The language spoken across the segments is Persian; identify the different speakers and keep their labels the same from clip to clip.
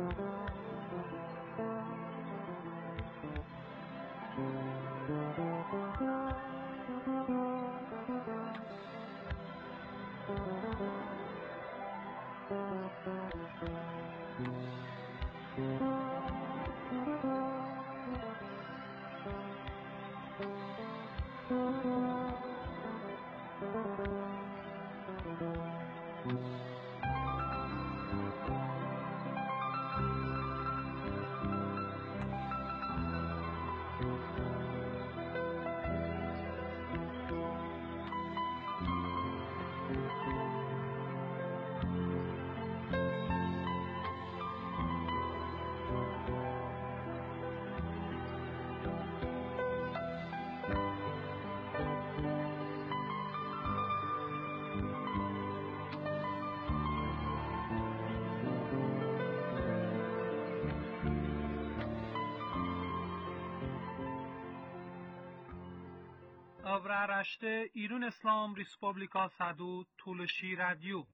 Speaker 1: Avraaraşte İrun İslam Respublika Sadu Tuluşi Radyo.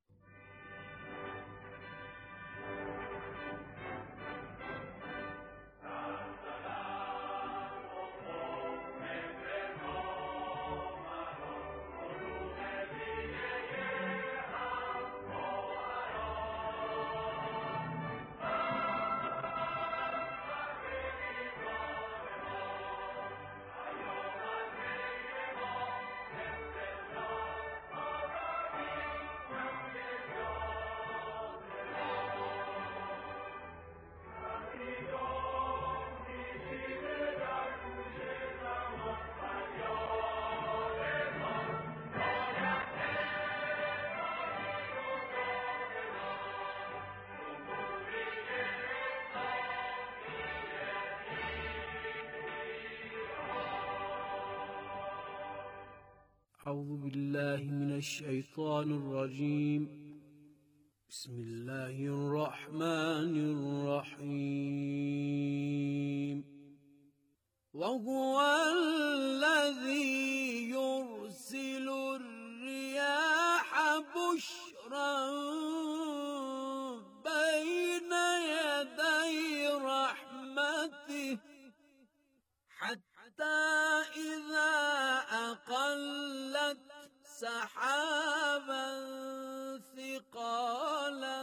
Speaker 2: أعوذ بالله من الشيطان الرجيم. بسم الله الرحمن الرحيم. وهو الذي يرسل الرياح بشرا بين يدي رحمته حتى إذا أقلت سحابا ثقالا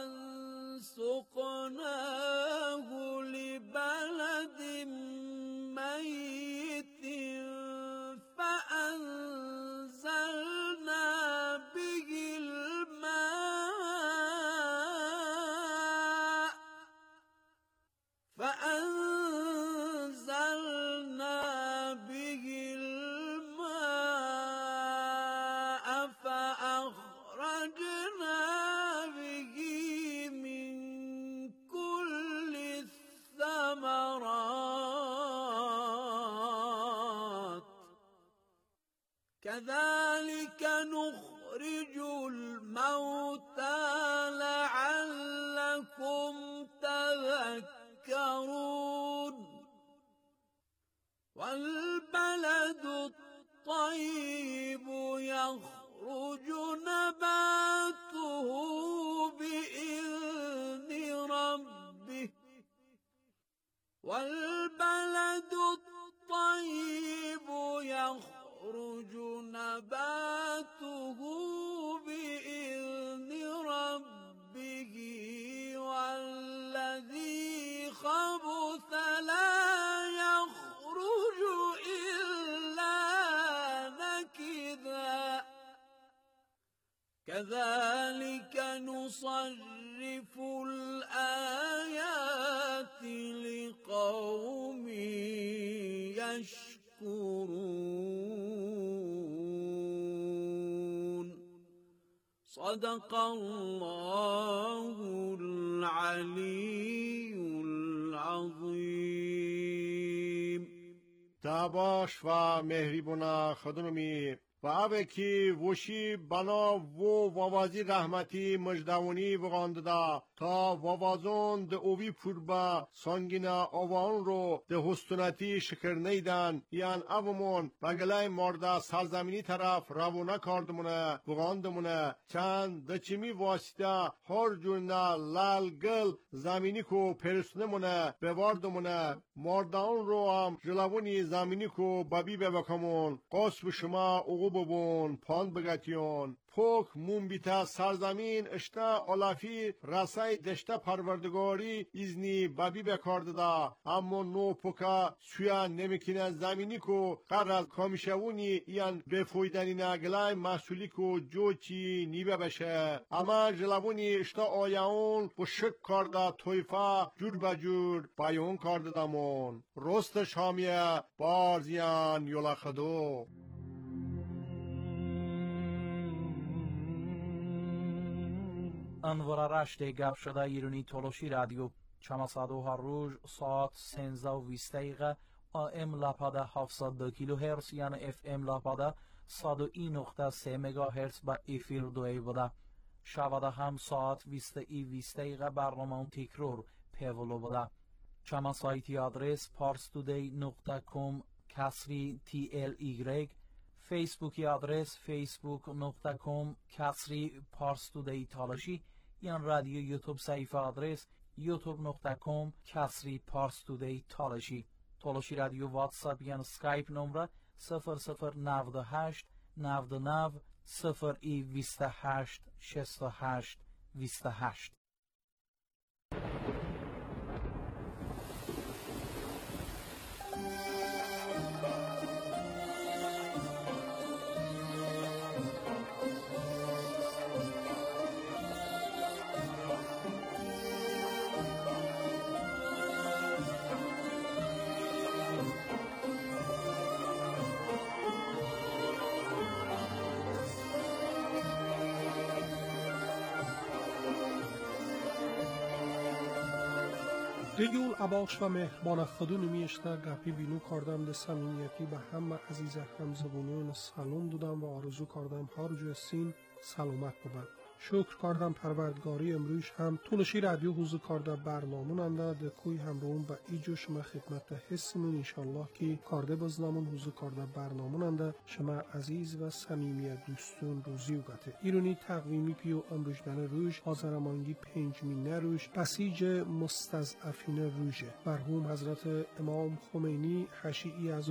Speaker 2: سقناه لبلد ميت فأنزلنا به الماء فأخرجنا به من كل الثمرات كذلك نخرج الموتى لعلكم تذكرون. والبلد الطيب يخرج نباته بإذن ربه والبلد الطيب يخرج نباته بإذن ربه والذي خبث لا يخرج إلا نكدا كذلك نصرف الآيات لقوم يشكرون. صدق الله العلي العظيم.
Speaker 3: تاباش و مهریبونا خدنمی و اوکی وشی بنا و وازی رحمتی مجدونی بغاند دا تا ووازون ده اوی پوربا سانگینا آوان رو ده هستونتی شکر نیدن یان اومون بگلای مرده سرزمینی طرف روانه کردمونه بغاندمونه چند ده چیمی واسطه هر جورنا لال گل زمینی کو پرسنمونه بواردمونه مردان رو هم جلوونی زمینی کو بابی ببکمون قصب شما اوغو ببون پاند بگتیون پوک مومبیتا سرزمین اشتا علافی رسای دشتا پروردگاری ازنی بابی بکارده دا اما نو پوکا سویا نمیکنه زمینی کو قرار کامیشوونی ایان بفویدنی نگلای محصولی کو جوچی نیبه بشه اما جلوونی اشتا آیاون با شک کرده تویفا جور بجور بایون کرده دامون رست شامیه بارزیان یولا خدو
Speaker 4: انوار رشته گپ شده ایرانی تولوشی رادیو چماسادو هر روز ساعت 13:20 دقیقه AM لاپاده 702 کیلوهرتز یعنی FM لاپاده 101.3 مگاهرتز با افیر دوی بوده شواده هم ساعت 20:20 دقیقه برنامه تکرار پیولو بوده چما سایتی آدرس parstoday.com کسری TLY فیسبوکی آدرس facebook.com کسری پارستودی تالاشی یا رادیو یوتیوب صفحه آدرس youtube.com کسری پارستودی تالاشی تالاشی رادیو واتساپ یا سکایپ نمره 0098 99 028 68 28
Speaker 5: دیگول عباش و مهربان خودو نمیشته گپی بینو کردم ده صمیمیتی به همه عزیز همزبونون سلام دادم و آرزو کردم هر جو سین سلامت بود. شکر کردم پروردگاری امروز هم تولشی رادیو حضور کرده برنامون انده ده کوی همروون با ایجو شما خدمت حسیمون انشالله که کرده بزنامون حضور کرده برنامون انده شما عزیز و صمیمی دوستون روزی و گته ایرونی تقویمی پیو امروزدن روش آزرمانگی 5 روش بسیج مستضعفین روشه مرحوم حضرت امام خمینی حشیعی از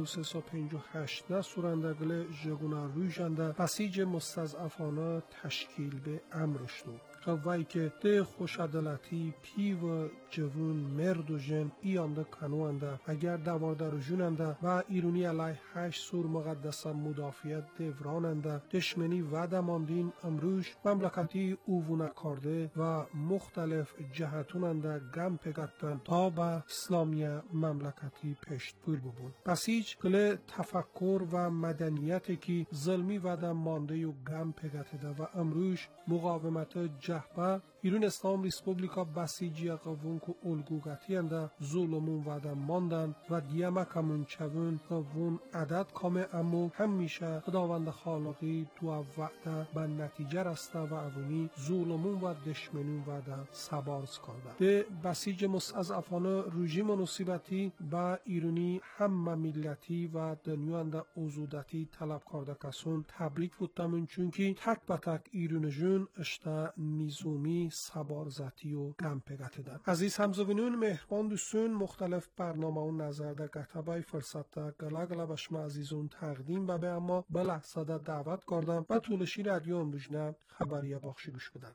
Speaker 5: 358 نسورندگل جگونا روشنده بسیج مستضعفانه تشکیل به امرشنو قوایی که ده خوشعدالتی پی و جوون مرد و جن ایانده کنوانده اگر دوارده جوننده و ایرونی علیه 8 سور مقدس مدافعیت دوراننده دشمنی و دماندین امروش مملکتی اوونه کرده و مختلف جهتوننده گم پگتن تا به اسلامی مملکتی پشت پور ببون بسیج گله تفکر و مدنیتی که ظلمی و دمانده و گم پگتده و امروش مقاومت جهبه ایران اسلام ریسپوبلیکا بسیجی قوون که الگوگتی انده ظلمون وعده ماندن و دیمه کمون چون قوون عدد کامه امو همیشه خداوند خالقی دو وعده به نتیجه رسته و اونی ظلمون و دشمنون وعده سبارز کرده ده بسیج مستضعفانه رژیم نصیبتی با ایرانی همه ملتی و دنیا انده اوزودتی طلب کرده کسون تبریک بودتمون چون که تک به تک ایران جون اشته نیزومی سبار زتی و گم پگته دن عزیز همزبینون مهربان دوستون مختلف برنامه و نظر در گتبای فرصت در گلا بشما عزیزون تقدیم به اما به لحظه در دعوت کردم و طولشی رادیو امروزنه خبری بخشی گوش بدن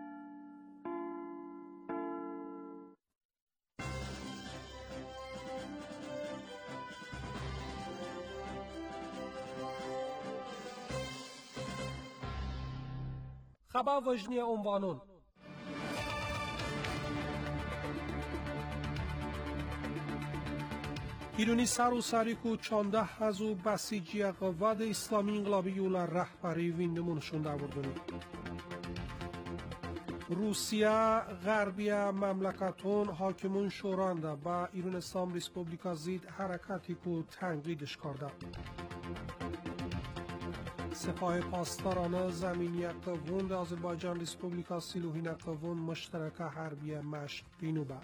Speaker 5: خبر وجنی عنوانون ایرانی سر و سریکو چانده هزو بسیجی قواد اسلامی انقلابی یولا رهبری ویندمونشون داوردنی روسیه غربیه مملکتون حاکمون شورانده با ایران اسلام ریسپوبلیکا زید حرکتی کو تنقیدش کرده سپاه پاسداران زمینی قوون در آذربایجان ریسپوبلیکا سیلوهین قوون مشترک حربی مشق بینوبه.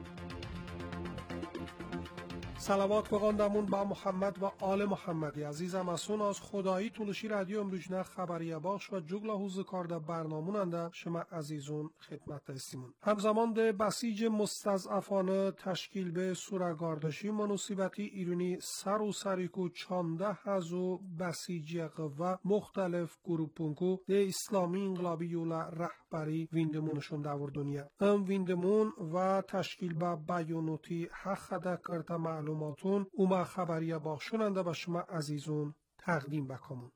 Speaker 5: صلوات بخواندمون با محمد و آل محمدی عزیزم اسون از خدایی تولشی رادیو امروجنه خبریه باش و جگلا حوز کارده برناموننده شما عزیزون خدمت هستیمون. همزمان ده بسیج مستضعفانه تشکیل به سورگاردشی مناسبتی ایرونی سر و سریکو 14 هزو بسیجی قوه مختلف گروپونکو ده اسلامی انقلابی یولا رهبری ویندمونشون دور دنیا. ویندمون و تشکیل به بیانوتی حق کرده معلوماتون اوما خبریه باخشوننده به شما عزیزون تقدیم بکنم.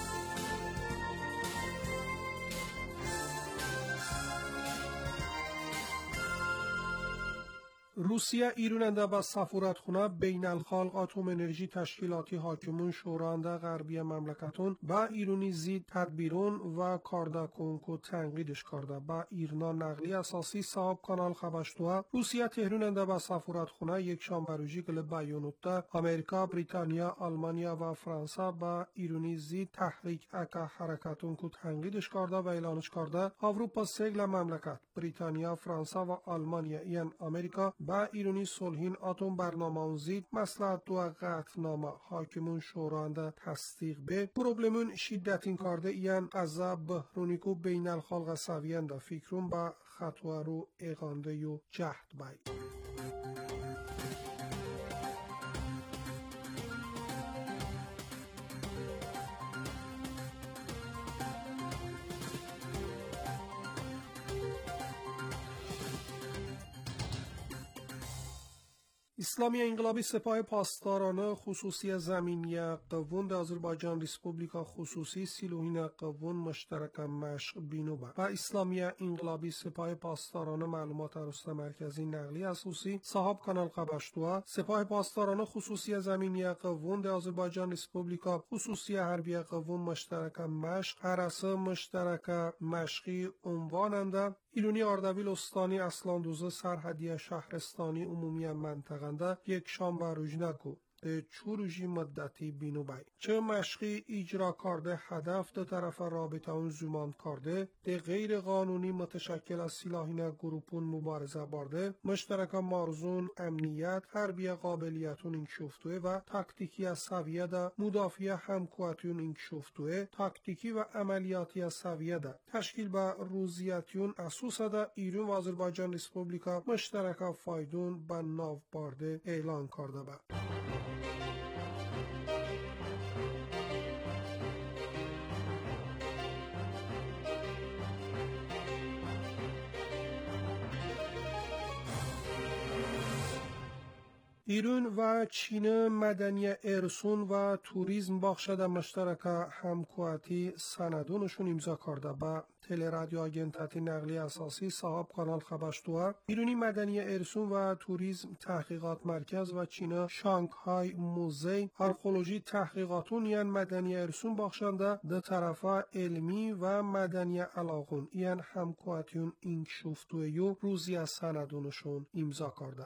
Speaker 5: روسیه ایروننده با سفارتخانه بین الخلق اتم انرژی تشکیلاتی حاکمون شورانده غربی مملکتون با ایرونی زید تدبیرون و کاردکون کو تنقیدش کرده. با ایرنا نقلی اساسی صاحب کانال خبشتوه روسیه تهروننده با سفارتخانه یک شنبه گل بیانوت امریکا، بریتانیا، آلمانیا و فرانسه با ایرونی زید تحریک اکا حرکتون کو تنقیدش کرده و اعلانش کرده. اروپا سگل مملکت بریتانیا، فرانسه و آلمانیا این امریکا با ایرانی صلحین اتم برنامه اون زید مصلحت دو قطعنامه حاکمون شورانده تصدیق به پروبلمون شدتین کرده این قضا بحرونیکو بین الخلق سویانده فکرون با خطوه رو اقانده و جهد بای. اسلامی انقلابی سپاه پاسداران خصوصی زمینی قوون در آذربایجان ریسپوبلیکا خصوصی سیلوهین قوون مشترک مشق بینوبه و اسلامی انقلابی سپاه پاسداران معلومات رست مرکزی نقلی اساسی صاحب کانال قبشتوه سپاه پاسداران خصوصی زمینی قوون در آذربایجان ریسپوبلیکا خصوصی حربی قوون مشترک مشق عرصه مشترک مشقی عنواننده ایرونی اردبیل استانی اسلاندوزه سرحدی شهرستانی عمومی منطقه یک شام و روزنکو ده چوروژی مدتی بینو بای چه مشقی اجرا کرده هدف ده طرف رابطه اون زمان کرده ده غیر قانونی متشکل از سلاحین گروپون مبارزه برده مشترک مارزون امنیت حربی قابلیتون انکشفتوه و تاکتیکی از سویه ده مدافع همکواتیون انکشفتوه تاکتیکی و عملیاتی از سویه ده تشکیل به روزیتیون اسوس ده ایرون و آذربایجان ریسپوبلیکا مشترک فایدون به ناو برده اعلان کرده با. ایران و چین مدنی ارسون و توریسم بخشده مشترک همکواتی سندونشون امضا کرده با تلرادیو آگنتاتی نقلی اساسی صاحب کانال خبشتوه ایرانی مدنی ارسون و توریسم تحقیقات مرکز و چین شانگهای موزه آرکولوژی تحقیقاتون یان مدنی ارسون بخشنده ده طرفا علمی و مدنی علاقون یان همکواتیون انکشفتوه یو روزی از سندونشون امضا کرده.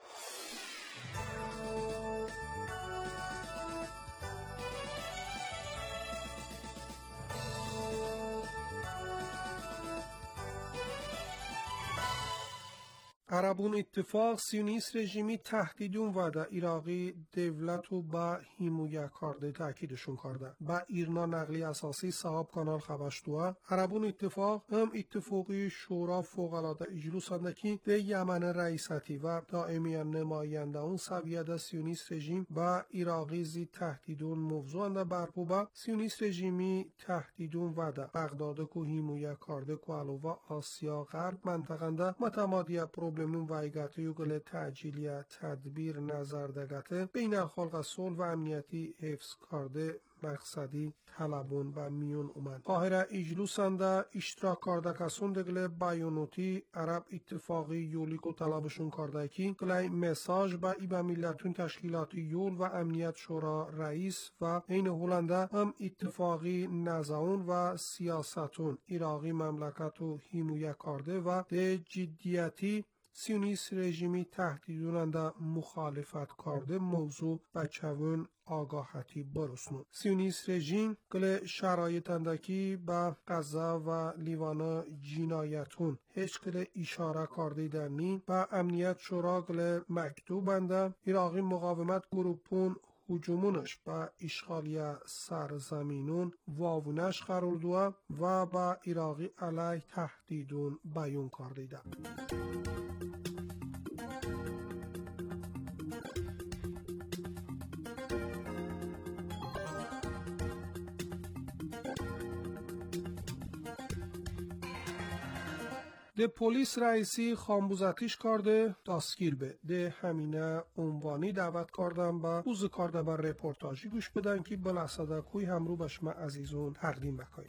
Speaker 5: عربون اتفاق سیونیست رژیمی تهدیدون و در عراقی دولت و با حمایت کرده تاکیدشون کرده. با ایرنا نقلی اساسی صاحب کانال خبشتوه عربون اتفاق هم اتفاقی شورا فوق‌العاده اجلس اندکی ده یمن رئیستی و دائمی نماینده اون سویه سیونیست رژیم با عراقی زی تهدیدون موضوع انده برپو با سیونیست رژیمی تهدیدون و در بغداد کو حمایت کرده کو علاوه آسیا غرب منطقه متمادی پروبلم وایگاتی یوگل تعجیلی تدبیر نظر دگته بین الخلق صلح و امنیتی حفظ کرده مقصدی طلبون و میون اومد. قاهره اجلوسنده اشتراک کرده کسون دگل بیانوتی عرب اتفاقی یولی کو طلبشون کرده کی گلی مساج با ایبا ملتون تشکیلاتی یول و امنیت شورا رئیس و این هولنده هم اتفاقی نزاون و سیاستون عراقی مملکت و حمایت کرده و ده جدیتی سیونیست رژیمی تهدیدوننده مخالفت کرده موضوع به چون آگاهتی برسنو. سیونیست رژیم گل شرایطندکی به غزه و لیوان جنایتون هیچ گل اشاره کرده دنی به امنیت شورا گل مکتوبنده عراقی مقاومت گروپون هجومونش به اشغالی سرزمینون واونش قرار دوه و به عراقی علیه تهدیدون بیان کرده ده. ده پلیس رئیسی خامبوزتیش کرده دستگیر به ده همینه عنوانی دعوت کردم با بوز کرده با رپورتاجی گوش بدن که بلاسده کوی همرو به شما عزیزون تقدیم بکنیم.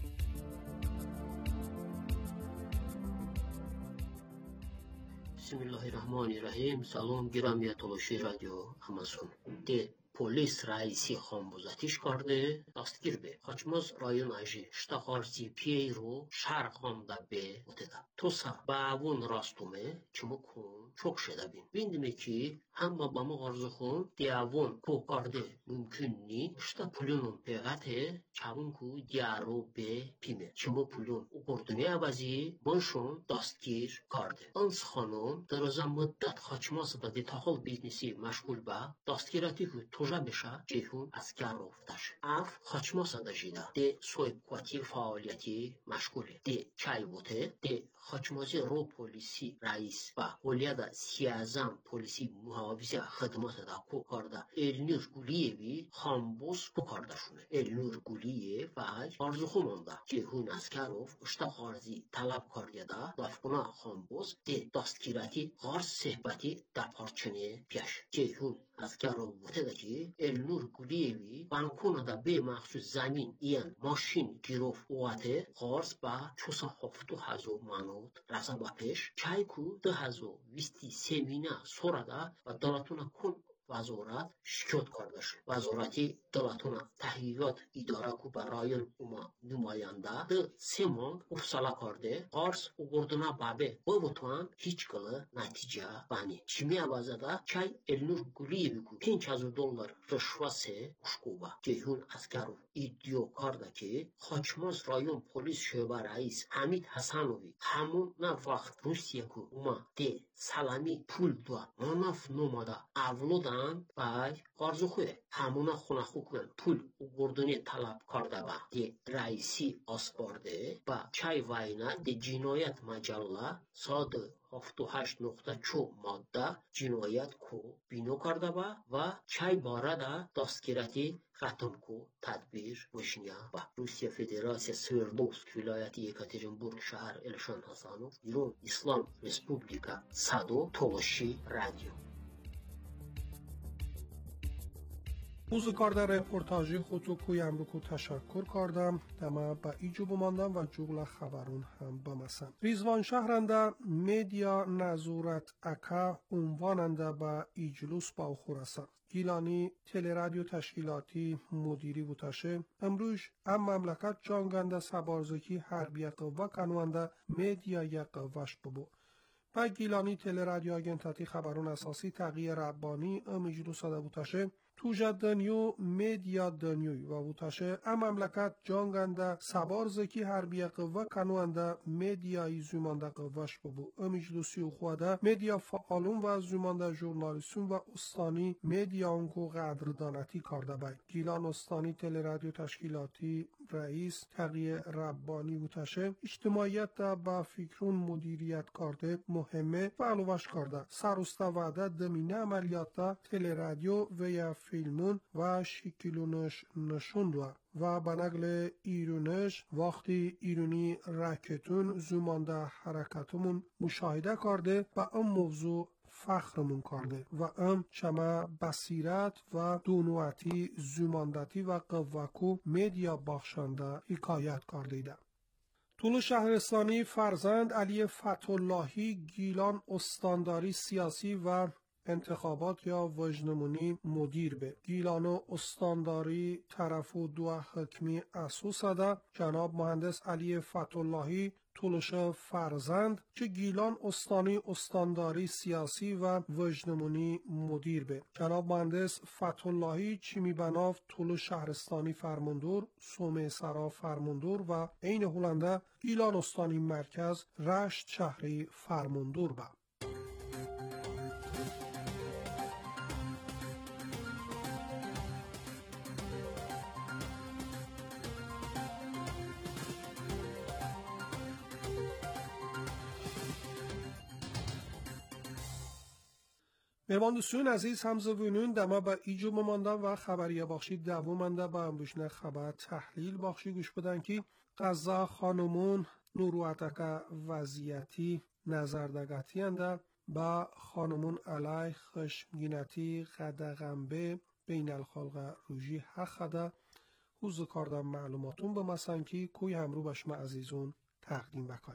Speaker 6: بسم الله الرحمن الرحیم. سلام گرامی تلاشی رادیو همسون. ده پلیس رئیسی خامبوزتیش کرده دستگیر به خاچماز رایون اجی شتاخارسی پی رو شرق خامده به بوده. توسا با اون راستومه چمو کن çok şeyde bindime ki hamma bamı arzuxun diavon ko karde mümkünni işte pulunun pegate çavun ku diaro be pime çimo pulun ukorduni avazi bonşon dastgir karde ans xanım daraza müddet xaçması da detaxıl biznesi meşgul ba dastgirati ku toja beşa cehun askarov taş af xaçması da jida de soyqati faaliyeti meşgule de çay bote de xaçmazı ro polisi reis ba olyada siyazam polisi muhafize xidmata da ko karda Elnur Guliyevi xambos ko kardaşune Elnur Guliyev vay arzuxumanda cehun askarov ishta xarzi talab karyada dafquna xambos de dastgirati g'ar sehbati da parçene piash cehun askarov butedaki Elnur Guliyevi bankonada be maxsus zamin iyan mashin girov uate g'ars ba chusa hoftu hazo manot rasaba pesh chayku de hazo visti semina sorada va dalatuna kun وزارت شکایت کردش وزارتی دولتونه تحقیقات اداره کو برای اوما نماینده ده سیمان افسالا کرده قرض اوگردنا بابه بوتوان هیچ کله نتیجه بانی چمی آوازده چای Elnur Guliyevi کو $5,000 رشوه uşkuba cehun askarov iddio karda ki Xaçmaz rayon polis şöbe reis Hamid Hasanovi hamon na vaqt Rusiya ku uma de salami pul dua manaf nomada avlodan بای قرض خواه همونا خونه خوکن پول گردونی طلب کرده با دی رئیسی آسپارده با چای واینا دی جنایت مجله ساد 78.4 ماده جنایت کو بینو کرده با و چای باره دا دستگیرتی ختم کو تدبیر وشنیا با روسیه فدراسیه سوردوفسک ولایتی یکاترینبورگ شهر الشان حسانوف ایران اسلام رسپوبلیکا صدو تولشی رادیو
Speaker 5: بوز کارده رپورتاجی خودو کویم رو که تشکر کردم دما با ایجو بماندم و جغل خبرون هم بمسم ریزوان شهرنده میدیا نظورت اکا عنواننده با ایجلوس با خورسان گیلانی تله رادیو تشکیلاتی مدیری بوتاشه امروز ام مملکت جانگنده سبارزکی حربی قوه کنونده میدیا یک قوهش ببو و گیلانی تله رادیو آگنتاتی خبرون اساسی تغییر ربانی ام ایجلوس داده بوتاشه توجد دنیو میدیا دنیوی و بوتاشه ام مملکت جانگنده سبار زکی حربی قوه کنونده میدیای زومانده قوهش ببو امیجلوسی و خواده میدیا فعالون و زومانده جورنالیسون و استانی میدیا اونکو قدردانتی کرده بای گیلان استانی تله رادیو تشکیلاتی رئیس تغییر ربانی بوتاشه اجتماعیت دا با فکرون مدیریت کرده مهمه و علوش کرده سروسته وعده دمینه عملیات دا تله رادیو و یا فیلمون و شکلونش نشون دو و بنقل ایرونش وقتی ایرونی راکتون زمانده حرکتمون مشاهده کرده و ام موضوع فخرمون کرده و ام چما بصیرت و دونواتی زماندتی و قوکو میدیا بخشنده حکایت کرده ده. طول شهرستانی فرزند علی فتح‌اللهی گیلان استانداری سیاسی و انتخابات یا وجنمونی مدیر به گیلانو استانداری طرف و دو حکمی اسوسده جناب مهندس علی فتح‌اللهی طولش فرزند که گیلان استانداری سیاسی و وجنمونی مدیر به جناب مهندس فتح‌اللهی چیمی بناف طول شهرستانی فرماندور سومه سرا فرماندور و عین هلنده گیلان استانی مرکز رشت شهری فرماندور به مهمان دوستان عزیز همزبونون دما با ایجو مماندن و خبریه باخشی دومنده با امروشنه خبر تحلیل باخشی گوش بدن که قضا خانمون نورواتک وضعیتی نظردگتی انده با خانمون علی خشمگینتی قدغنبه بین الخلق روژی حق خده حوز کاردن معلوماتون به مثلا که کوی همرو باشم عزیزون تقدیم بکای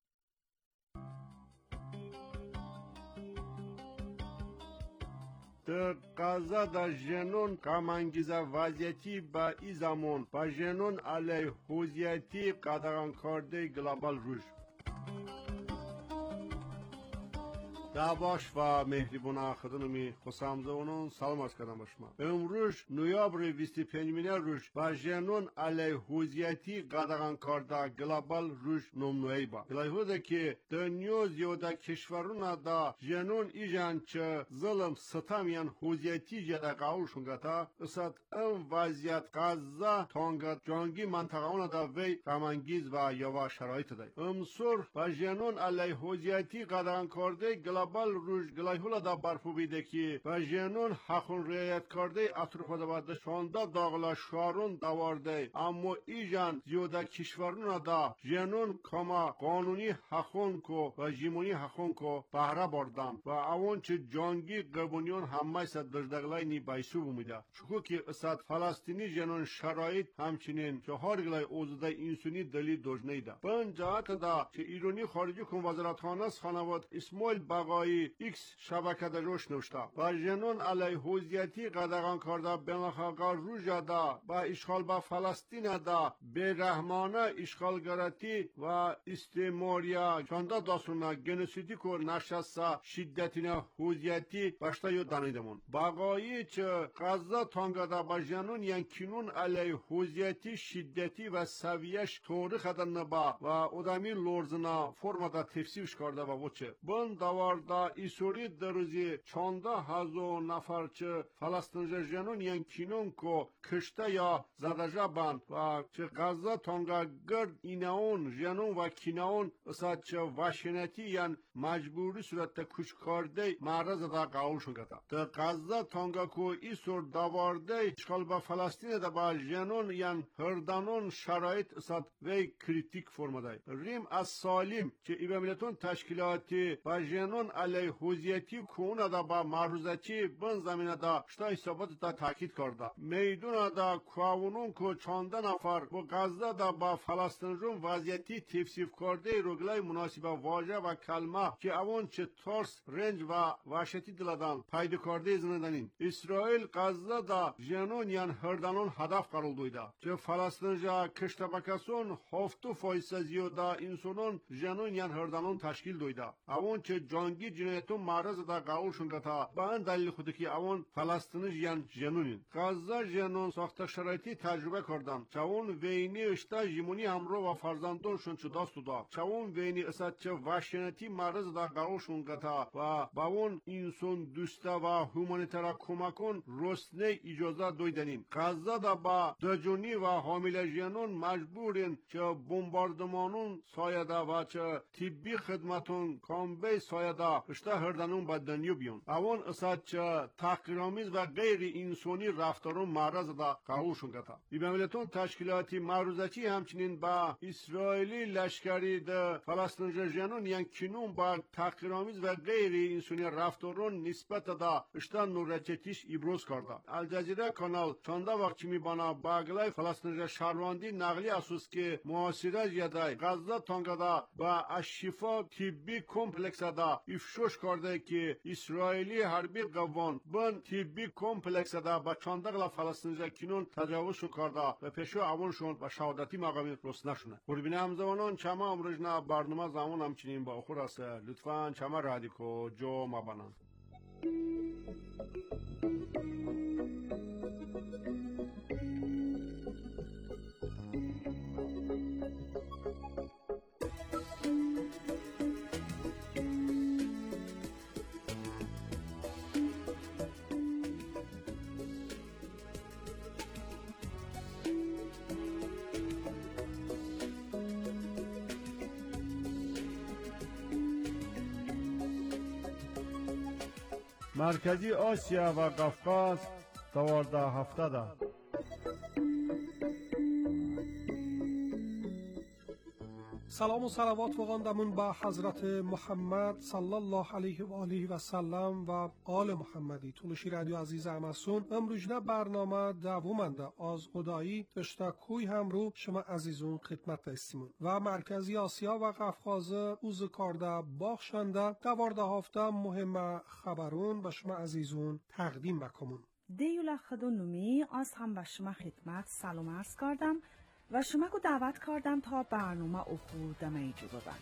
Speaker 3: در قضا در جنون کامانگیزه وضعیتی با ای زمان با جنون علیه حوزیتی قدغن کرده گلوبال روش دعواش و مهربان خدمتی خسامزونون سلام عرض کردم با شما. امروز نویابر 25 روز با جنون علیه حوزیتی قدغن کرده گلوبال روش نمونه‌ای با. گلایهوده که دنیا زیاده کشورون دا جنون ایجان چه ظلم ستمیان حوزیتی جده قاولشون گتا اسد ام وضعیت قضا تانگت جانگی منطقهون دا وی غمانگیز و یوا شرایط دای. امسور با جنون علیه حوزیتی قدغن کرده گلوبال روش گلایهولا دا برفو بیده که و جنون حقون رعایت کرده اطراف دا بعد شانده داغلا شارون دوارده اما ایجان زیاده کشورون دا جنون کما قانونی حقون کو و جیمونی حقون کو بهره بردن و اون چه جانگی قبونیون همه سد دردگلای نی بایسو بومیده چکو که اسد فلسطینی جنون شرایط همچنین چهار گلای اوزده اینسونی دلی دوجنه ده بن جهت دا که ایرانی خارجی کن وزارتخانه خانواد اسماعیل بقایی ایکس شبکه دا روش نوشته و جنون علیه حوزیتی قدغن کرده بینالخلقه روژه دا با اشغال با فلسطین دا به رحمانه اشغالگراتی و استعماریا چانده داستونه گنوسیدی که نشسته شدتین حوزیتی باشته یو دانیدمون بقایی چه غزه تانگه دا با جنون یعنی کنون علیه حوزیتی شدتی و سویش تاریخ دا نبا و ادامی لورزنا فرما دا تفسیرش کرده و وچه بند دواردا ایسوری دروزی 14,000 نفر چه فلسطینجا جنون یعنی کنون که کشته یا زدجا بند و چه غزه تانگه گرد ایناون جنون و کناون اساد چه واشنتی یعنی مجبوری صورت کش کرده معرض دا قاول شده در غزه تانگه که ایسور دوارده اشغال با فلسطین دا با جنون یعنی هردانون شرایط اساد وی کریتیک فرمده ریم از سالیم که ایبامیلتون تشکیلاتی با جنون علیه حوزیتی کونه دا با معروضتی بن زمینه دا شتا حسابات دا تاکید کرده میدون دا کواونون که چانده نفر با غزه دا با فلسطینجون وضعیتی تفسیف کرده روگلای مناسب واژه و کلمه که اون چه ترس رنج و وحشتی دلدان پیدا کرده زندانین اسرائیل غزه دا جنون یعنی هردانون هدف قرار دویده چه فلسطینجا کشتبکسون 7% زیاده انسانون جنون یعنی هردانون تشکیل دویده اون چه جانگی جنایتون معرض دا قاول شنگتا با این دلیل خودی که اون فلسطینی یعنی جنونین غزه جنون ساخت شرایطی تجربه کردن چون وینی اشتا جیمونی همرو و فرزندونشون چه داستو دا چون وینی اسد چه وحشنتی معرض دا قاول شنگتا و با اون انسان دوسته و هومانیترا کمکون رسنه اجازه دویدنین غزه دا با دجونی و حامل جنون مجبورین چه بمباردمانون سایده و چه طبی خدمتون کامبه سایده اشتا هردانون با دنیو بیون اون اساد چه تحقیرآمیز و غیر انسانی رفتارون معرض دا قاول شنگتا ایبامیلتون تشکیلاتی معروضتی همچنین با اسرائیلی لشکری دا فلسطین جنون یعنی کنون با با تحقیرآمیز و غیر انسانی رفتارون نسبت دا اشتان نورچتیش ابراز کرده. الجزیره کانال چنده وقتی میبانا باگلای فلسطین شهرواندی نقلی اساس که محاصره یادای غزه تانگدا با اشفا طبی کمپلکس دا افشوش کرده که اسرائیلی حربی قوان بن طبی کمپلکس دا با چندقلا فلسطینی کنون تجاوز کرده و پیشو اولشون و شهادتی مقامی رسنه شونه. قربین همزمانان چما امروزنا برنامه زمان همچنین با آخر است. لطفاً چما رادیکو جو مبانند. مرکزی آسیا و قفقاز 1270.
Speaker 5: سلام و صلوات بخواندمون با حضرت محمد صلی الله علیه و آله و سلم و آل محمدی. تولشی رادیو عزیز امسون امروزنا برنامه دوامنده از خدایی تشتکوی هم رو شما عزیزون خدمت دستیمون و مرکزی آسیا و قفقاز اوز کارده باخشنده 12 مهم خبرون به شما عزیزون تقدیم بکنم.
Speaker 7: دیولا خدونومی از هم به شما خدمت سلام عرض کردم و شما کو دعوت کردم تا برنامه اخو دمه جو ببن.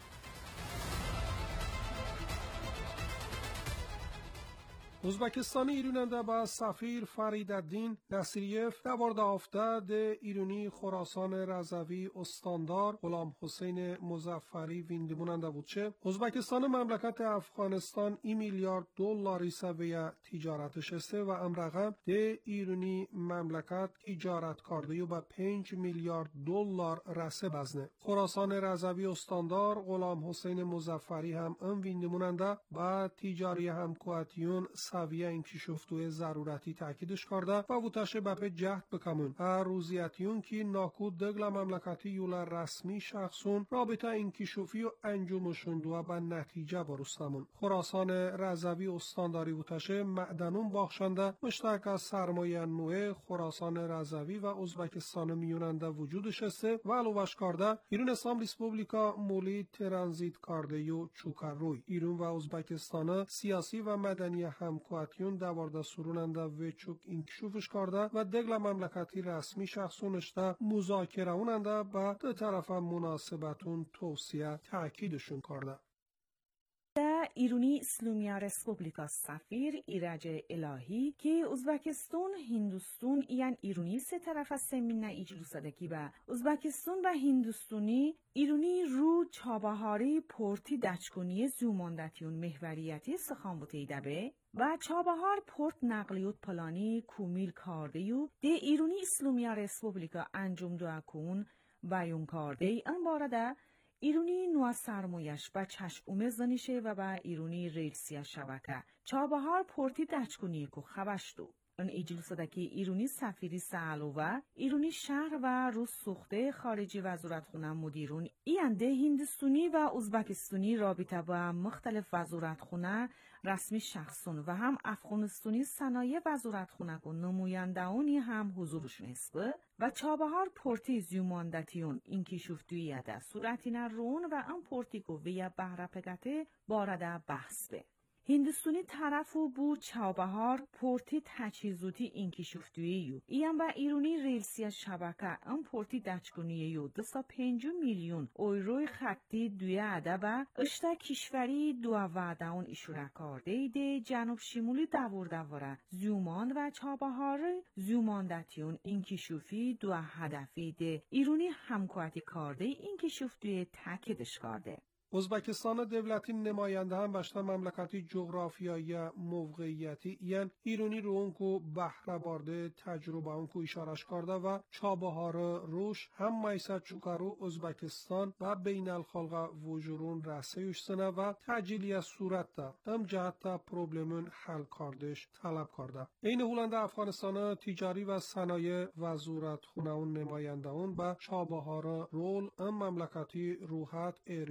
Speaker 5: ازبکستانی ایروننده با سفیر فریدالدین نصیریف 12 ده ایرونی خراسان رضوی استاندار غلام حسین مظفری ویندموننده بود چه ازبکستان مملکت افغانستان $1 میلیارد سویه تجارتش است و ام رقم ده ایرونی مملکت تجارت کرده و با $5 میلیارد رسه بزنه. خراسان رضوی استاندار غلام حسین مظفری هم ام ویندموننده با تجاری همکواتیون سویه انکشفتوی ضرورتی تاکیدش کرده و وطشه بپه جهد بکمون روزیتیون که ناکود دگل مملکتی یولا رسمی شخصون رابطه انکشافی و انجامشون دو با نتیجه برستمون. خراسان رضوی استانداری وطشه معدنون باخشنده مشترک از سرمایه نوع خراسان رضوی و ازبکستان میوننده وجودش است و علوش کرده ایران اسلام ریسپوبلیکا مولی ترانزیت کرده و چوکر روی ایران و ازبکستان سیاسی و مدنی همکواتیون دوارده سروننده و چوک انکشوفش کرده و دگل مملکتی رسمی شخصونشته مذاکره اوننده با دو طرف مناسبتون توصیه تأکیدشون کرده.
Speaker 7: ایرانی اسلامیا رسپوبلیکا سفیر ایرج الهی که ازبکستان هندوستان یعنی ایرانی سه طرف از سمینه ایجلوسدکی و ازبکستان و هندوستانی ایرانی رو چابهاری پورتی دچکنی زوماندتیون محوریتی سخانبوتی دبه و چابهار پورت نقلیوت پلانی کومیل کاردیو ده ایرانی اسلامیا رسپوبلیکا انجام دو اکون بیان کارده ان بارده ایرونی نوع سرمایش با چشم زنیشه و با ایرونی ریلسیا شبکه چابهار پورتی دچکنی که خوشتو ان ایجلوسدکی ایرونی سفیری سالو و ایرونی شهر و روز سوخته خارجی وزارتخونه مدیرون اینده هندوستانی و ازبکستانی رابطه با مختلف وزارتخونه رسمی شخصون و هم افغانستانی صنایع وزارتخونه و نمایندهانی هم حضورشون است و چابهار پورتی زیوماندتیون اینکی شفتویی ده صورتی نرون و ام پورتی که ویا بهره پگته بارده بحث به هندوستانی طرفو بو چابهار پورتی تجهیزاتی اینکی شفتویی این با ایرانی ریلسیا شبکه ام پورتی دچکنیه 205 میلیون اویروی خطی دوی عده و اشتا کشوری دو وعده اون اشاره کرده ده جنوب شمالی دواره زیومان و چابهار زیوماندتیون اینکی شفی دو هدفی ده ایرانی همکاتی کرده اینکی شفتوی تاکیدش کرده.
Speaker 5: ازبکستان دولتی نماینده هم بشته مملکتی جغرافیایی موقعیتی یعنی ایرانی رو اونکو بحر بارده تجربه اونکو اشارش کرده و چابهار روش هم میسد چوکارو ازبکستان و بین الخلق وجورون رسیوش سنه و تجیلی صورت ده هم جهت پروبلمون حل کردش طلب کرده. این هولند افغانستان تجاری و صنایع وزارت خونه اون نماینده اون با چابهار رول هم مملکتی روحت ارجون و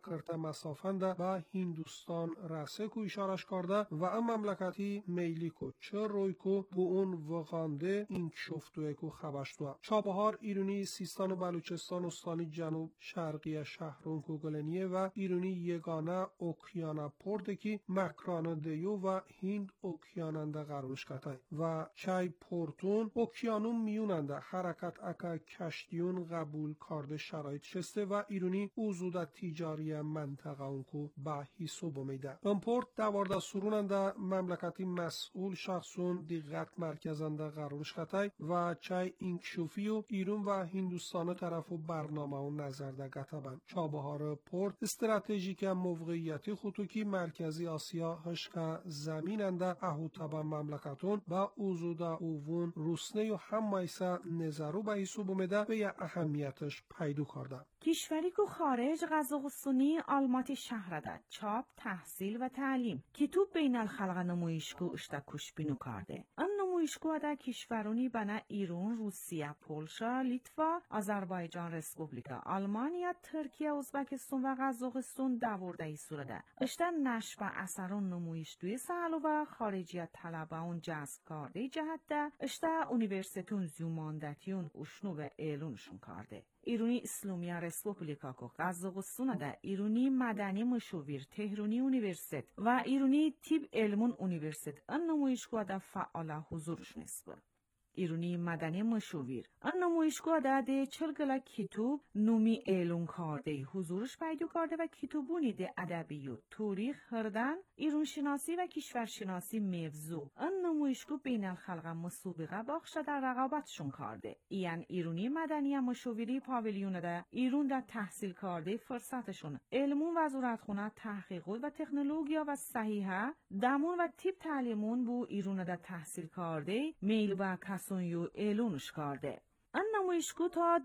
Speaker 5: کرته مسافنده به هندوستان رسه کو اشارش کرده و ام مملکتی میلی کو چه روی کو بو اون وغانده این کشفتوه کو خبشتوه. چابهار ایرانی سیستان و بلوچستان استانی جنوب شرقی شهرون کو گلنیه و ایرانی یگانه اوکیانا پورتکی مکران دیو و هند اوکیاننده قرارش کتای و چای پورتون اوکیانون میوننده حرکت اکا کشتیون قبول کرده شرایط شسته و ایرانی اوزوده تجاری منطقه اونکو به حساب میده. امپورت دوارده سروننده مملکتی مسئول شخصون دقت مرکزنده قرارش کتای و چای اینکشوفی و ایران و هندوستان طرف و برنامه و نظرده گتبن. چابهار پورت استراتژیک موقعیتی خطوکی مرکزی آسیا هشکا زمیننده احوطه مملکتون با اوزوده اوون روسنه و هم میسه نظرو به حساب میده به یه اهمیتش پیدا کرده.
Speaker 7: کشوری که خارج قزاقستانی آلماتی شهرده چاپ تحصیل و تعلیم کتوب بین الخلق نمایشگاه اشتکوش بینو کرده. ان نمایشگاه در کشورونی بنا ایران، روسیه، پولشا، لیتوا، آذربایجان، رسپوبلیکا، آلمانیا، ترکیه، ازبکستان و قزاقستان داورده ای سورده. اشتر نشر و اثرون نمایشگاه سالو و خارجیت طلبه جذب کرده جهت اشتر اونیورسیتون زیوماندتیون اشنو و ایلونشون کرده. ایرانی اسلامی رسپوبلیکا کو قزاقستان ده ایرانی مدنی مشاور تهرانی اونیورسیت و ایرانی تیب علمون اونیورسیت ان نمایشگاه ده فعال حضورش نسبت. ایرانی مدنی مشاور ان نمایشگاه ده چلگلا کتاب نومی اعلان کرده حضورش پیدا کرده و کتابونی ده ادبیات تاریخ هردن ایران شناسی و کشور شناسی موضوع ان نمایشگاه بین الخلق مسابقه باخشه در رقابتشون کرده. این ایرانی مدنی مشاوری پاویلیون ده ایران در تحصیل کرده فرصتشون علمون وزارتخونه تحقیقات و تکنولوژیا و صحیحه دمون و تیپ تعلیمون بو ایران در تحصیل کرده میل و سونیو اعلانش کرده. ان نمایشگاه تا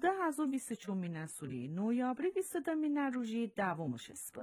Speaker 7: 2024 نسولی نویابری 22 روزی دوامش است.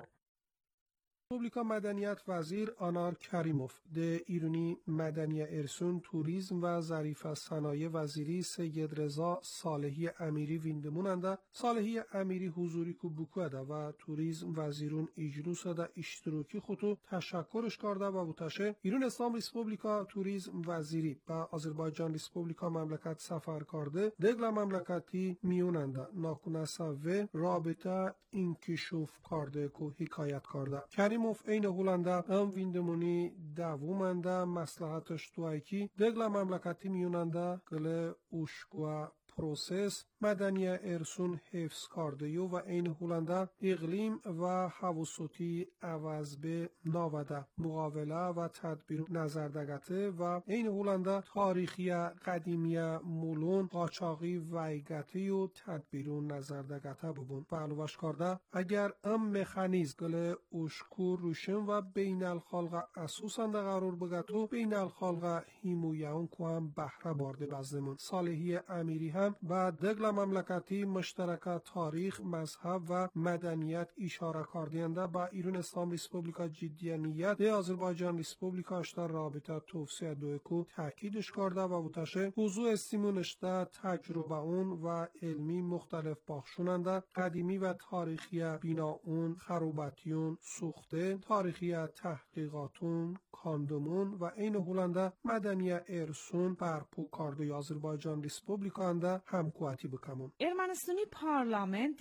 Speaker 5: رسپوبلیکا مدنیت وزیر آنار کریموف ده ایرانی مدنی ارسون توریسم و ظریف صنایع وزیری سید رضا صالحی امیری ویندموننده صالحی امیری حضوری کو بوکوده و توریسم وزیرون اجلوس ده اشتراکی خودو تشکرش کرده و بوتشه ایران اسلام رسپوبلیکا توریسم وزیری با آذربایجان رسپوبلیکا مملکت سفر کرده دگل مملکتی میوننده ناکنسا و رابطه انکشاف کرده کو حکایت کرده. کریموف این هولنده ام ویندمونی دوومنده مصلحتش توایکی دگل مملکتی میوننده گل اوشگوه پروسس مدنی ارسون حفظ کرده و این هولنده اقلیم و هواسوتی عوض به ناوده مقاوله و تدبیر نظردگته و این هولنده تاریخی قدیمی مولون قاچاقی ویگتی و تدبیر نظردگته ببون و علوش کرده اگر ام مخانیزم گل اوشکو روشن و بین الخلق اسوسنده قرار بگتو بین الخلق هیمویون که هم بحره بارده بزدمون. صالحی امیری هم و دگل مملکتی مشترک تاریخ، مذهب و مدنیت اشاره کردنده با ایران اسلام رسپوبلیکا جدی نیت ده آذربایجان رسپوبلیکا اشتر رابطه توسعه دویکو تاکیدش کرده و بوتشه حضور استیمونش ده تجربه اون و علمی مختلف باخشوننده قدیمی و تاریخی بینا اون خروبتیون سوخته تاریخی تحقیقاتون کاندومون و این هولنده مدنی ارسون برپو کرده آذربایجان رسپوبلیکا انده همکواتی بکمون.
Speaker 7: ارمنستانی پارلمنت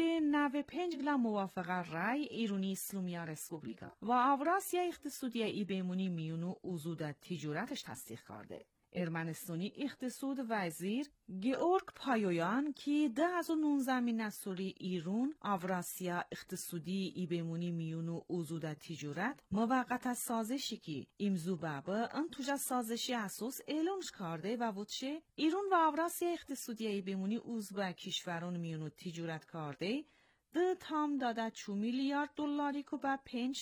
Speaker 7: 95 موافقه رای ایرانی اسلامی رسپوبلیکا و اوراسیا اقتصادی ای بیمونی میونو اوزود تجارتش تصدیق کرده. ارمنستانی اقتصاد وزیر گیورگ پایویان که 2019 نسولی ایران اوراسیا اقتصادی ای بیمونی میونو اوزود تجارت موقت سازشی که امضا به ان توجه سازشی اساس اعلانش کرده و وچه ایران و اوراسیا اقتصادی ای بیمونی عضو کشوران میونو تجارت کرده 2.2 میلیارد دلاری که به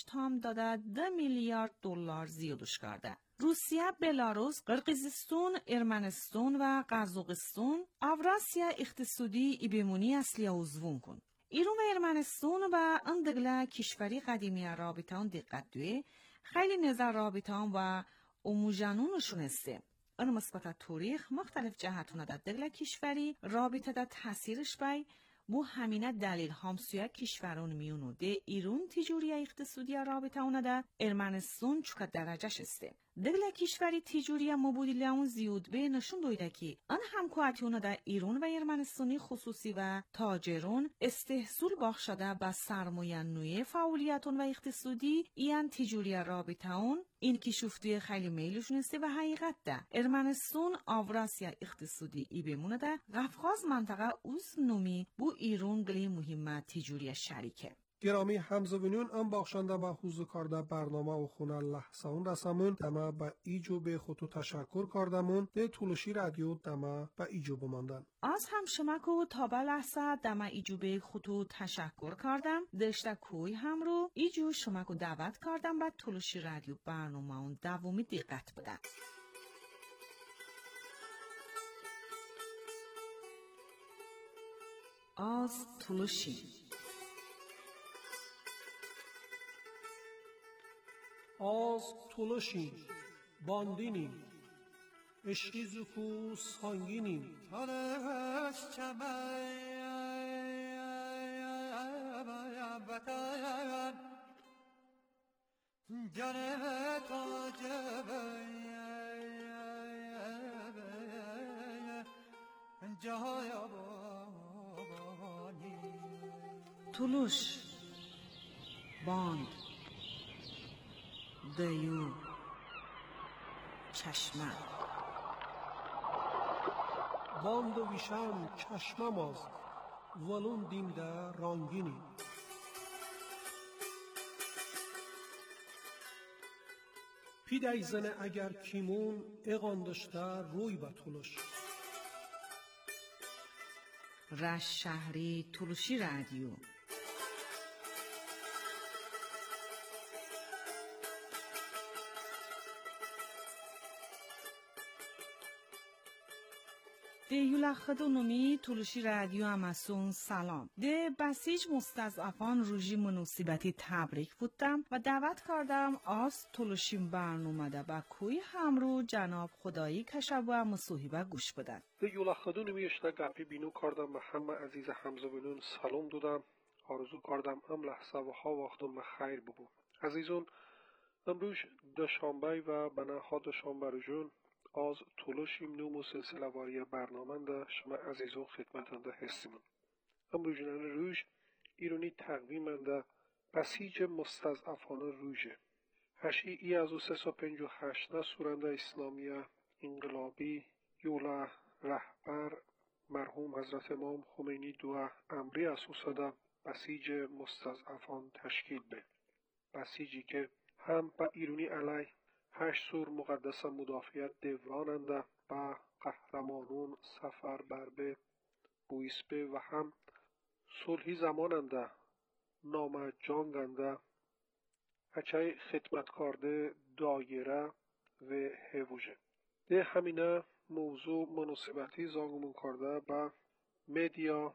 Speaker 7: 5.2 میلیارد دلار زیادش کرده. روسیه، بلاروس، قرقیزستان، ارمنستان و قزاقستان اوراسیا اقتصادی ای بیمونی اصلی عضوون کن. ایران و ارمنستان و اندگله کشوری قدیمی رابطه آن دقت دوی خیلی نظر رابطه آن و اموجانونشون هسته. آن مثبت تاریخ مختلف جهتونه در دگله کشوری رابطه در تاثیرش بای بو همینه دلیل همسویا کشورون میونو ده ایرون تجوری اقتصادی رابطه اونه ده ارمنستان چوکا درجهش استه. دگل کشوری تجوری مبودیله اون زیود به نشون دویده که آن همکواتی اونه ده ایرون و ارمنستانی خصوصی و تاجرون استحصول باخشده با سرمایه نوی فعالیتون و اقتصادی این تجوری رابطه اون این که شفتوی خیلی میلشون استه و حقیقت ده ارمنستان آوراسیا اقتصادی ای بمونه ده قفقاز منطقه اوز نومی بو ایرون گلی مهمه تجوری شریکه.
Speaker 5: گرامی همزبونون ام بخشنده با حضور کرده برنامه و خونه لحظه اون رسمون دمه با ایجو به خودتو تشکر کردمون ده طولشی رادیو دمه با ایجو بماندن.
Speaker 7: از هم شما که تا به لحظه دمه ایجو به خودتو تشکر کردم دشته کوی هم رو ایجو شما که دعوت کردم با طولشی رادیو برنامه اون دومی دقت بدن. از طولشی
Speaker 5: از طولشیم باندینیم عشقی زکو سانگینیم تانش چمای جانه
Speaker 7: طولش باند دیو چشمه
Speaker 5: باند و ویشم چشمه ماز ولون دیم ده رانگینی پیدای زنه اگر کیمون اقان داشته روی با طولش
Speaker 7: رش شهری طولشی رادیو ده یولخدو نومی طولشی رادیو اماسون سلام. ده بسیج مستضعفان روژی مناسبتی تبریک بودم و دعوت کردم از طولشی برنامه ده با کوی همرو جناب خدایی کشبو مصوحبه گوش بدن.
Speaker 5: ده یولخدو نومی اشتا گپی بینو کردم و همه عزیز همزبونون سلام دادم آرزو کردم ام لحظه و ها وقتون خیر ببو. عزیزون امروز دوشنبه و بناها دوشنبه رو از طولشیم نوم سلسله واری برنامه ده شما عزیزون خدمتنده هستیم. امروزنان روز ایرانی تقویمنده بسیج مستضعفانه روژه. هشی ای از 358 سورنده اسلامیه انقلابی یولا رهبر مرحوم حضرت امام خمینی دو امری اساسده بسیج مستضعفان تشکیل به. بسیجی که هم با ایرانی علی 8 سور مقدس مدافعیت دوراننده با قهرمانون سفر بربه بویسبه و هم صلحی زماننده نام جانگنده اچای خدمت کرده دایره و هیوژه ده همینه موضوع مناسبتی زانگمون کرده با مدیا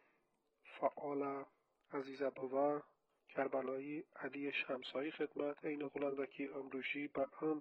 Speaker 5: فعال عزیزه بوا کربلایی علی شمسایی خدمت این قلندکی امروشی با هم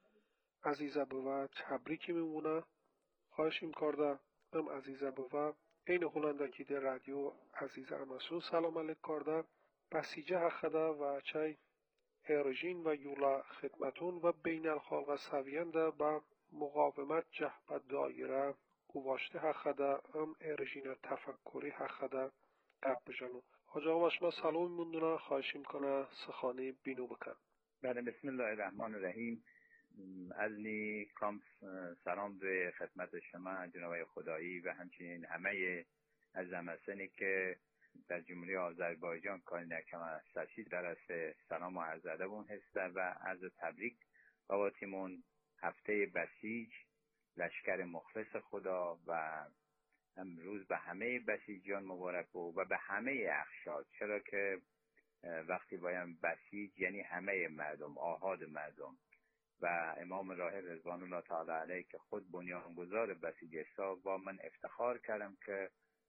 Speaker 5: عزیزه بوا تبریکی میمونه خواهشیم کرده ام عزیزه بوا این قلندکی در رادیو عزیزه امسون سلام علیک کرده بسیجه حقده و چای ایرژین و یولا خدمتون و بین الخالق سوینده با مقاومت جهبت دایره گواشته حقده ام ایرژین تفکری حقده قب بجنو آجا واشما سلام موندونه خواهشیم کنه سخانی بینو بکن.
Speaker 8: بله بسم الله الرحمن الرحیم. ازلی کام سلام به خدمت شما جناب خدایی و همچنین همه از همسنی که در جمهوری آذربایجان کاری نکمه سرشید درسته سلام و عرض ادبون هسته و عرض تبریک باباتیمون هفته بسیج لشکر مخلص خدا و امروز به همه بسیجیان مبارک و به همه اخشار، چرا که وقتی بایم بسیج یعنی همه مردم، آحاد مردم و امام راحل رضوان الله تعالی علیه که خود بنیانگذار بسیج است و من افتخار کردم که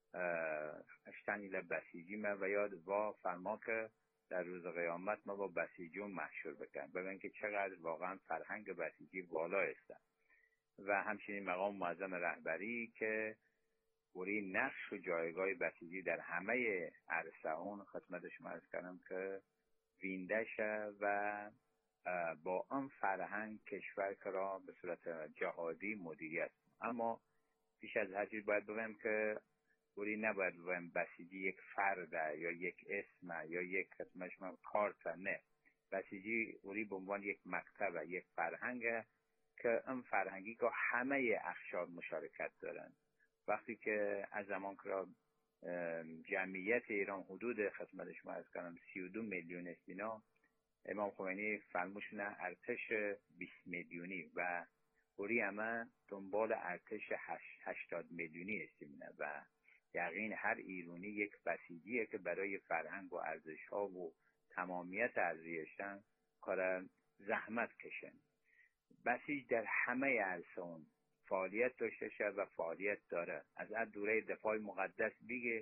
Speaker 8: اشتنیل بسیجی من و یاد و فرما که در روز قیامت ما با بسیجون محشور بکن ببین که چقدر واقعا فرهنگ بسیجی بالا است و همچنین مقام معظم رهبری که وری نقش و جایگاه بسیجی در همه عرصه اون خدمت شما عرض کردم که وینده شه و با آن فرهنگ کشور را به صورت جهادی مدیریت. اما پیش از هر چیز باید بگم که وری نباید بگم بسیجی یک فرد یا یک اسم یا یک خدمت شما کارت، نه. بسیجی وری به عنوان یک مکتب، یک فرهنگ که این فرهنگی که همه اقشار مشارکت دارن. وقتی که از زمان که جمعیت ایران حدود خدمت شما عرض کردم 32 میلیون است، اینا امام خمینی فرموشونه ارتش 20 میلیونی و وری همه دنبال ارتش 80 میلیونی استیمونه و یقین هر ایرانی یک بسیجیه که برای فرهنگ و ارزش ها و تمامیت ارزششان کار زحمت کشن. بسیج در همه عرصه اون فعالیت داشته شد و فعالیت داره، از دوره دفاع مقدس بیگه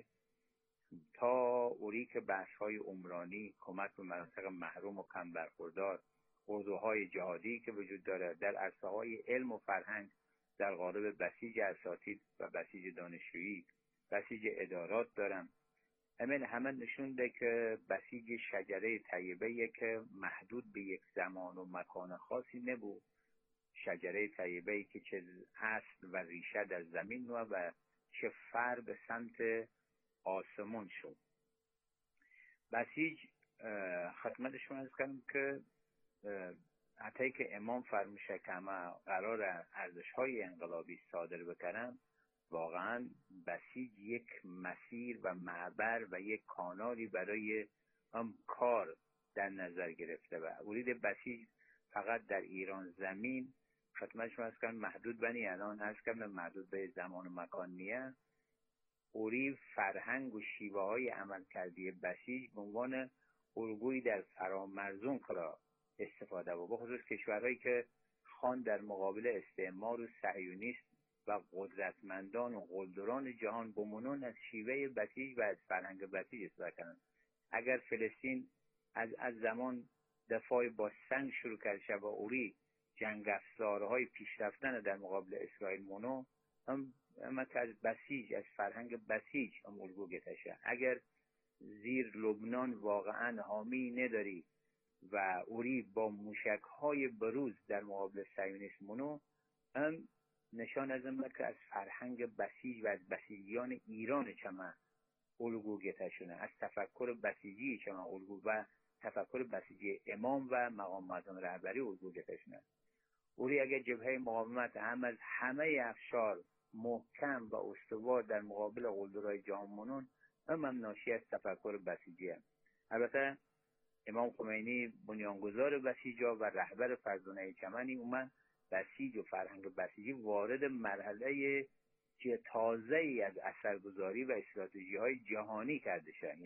Speaker 8: تا اوری که بحث‌های عمرانی، کمک به مناطق محروم و کم برخوردار، اردوهای جهادی که وجود داره در عرصه‌های علم و فرهنگ در قالب بسیج اساتید و بسیج دانشجویی، بسیج ادارات دارن. همه نشون ده که بسیج شجره طیبه که محدود به یک زمان و مکان خاصی نبود، شجره طیبه که چه اصل و ریشه در زمین و چه فر به سمت آسمون شد. بسیج خدمت شما عرض کنم که حتی که امام فرموشه که همه قرار ارزش‌های انقلابی صادر بکنن، واقعا بسیج یک مسیر و معبر و یک کانالی برای هم کار در نظر گرفته و ورید بسیج فقط در ایران زمین خدمت شما عرض کنم محدود بنی الان عرض کنم محدود به زمان و مکان نیه. اوری فرهنگ و شیوه های عمل کردی بسیج به عنوان الگویی در فرامرزون کرا استفاده و بخصوص کشورهایی که خان در مقابل استعمار و صهیونیست و قدرتمندان و قلدران جهان بمونون از شیوه بسیج و از فرهنگ بسیج استفاده کنند. اگر فلسطین از زمان دفاع با سنگ شروع کرد شد و اوری جنگ افزارهای پیشرفتن در مقابل اسرائیل مونو هم که از بسیج، از فرهنگ بسیج هم الگو گرفته. اگر زیر لبنان واقعا حامی نداری و اوری با موشک های بروز در مقابل صهیونیسم مونو هم نشان از این که از فرهنگ بسیج و از بسیجیان ایران چما الگو گرفته شده، از تفکر بسیجی چما الگو و تفکر بسیجی امام و مقام معظم رهبری الگو گرفته شده. اوری اگر جبهه مقاومت هم از همه افشار محکم و استوار در مقابل قلدرهای جهان مونون هم ناشی از تفکر بسیجی هم. البته امام خمینی بنیانگذار بسیجا و رهبر فرزانه چمنی اومد بسیج و فرهنگ بسیجی وارد مرحله تازه ای از اثرگذاری و استراتژی های جهانی کرده شد.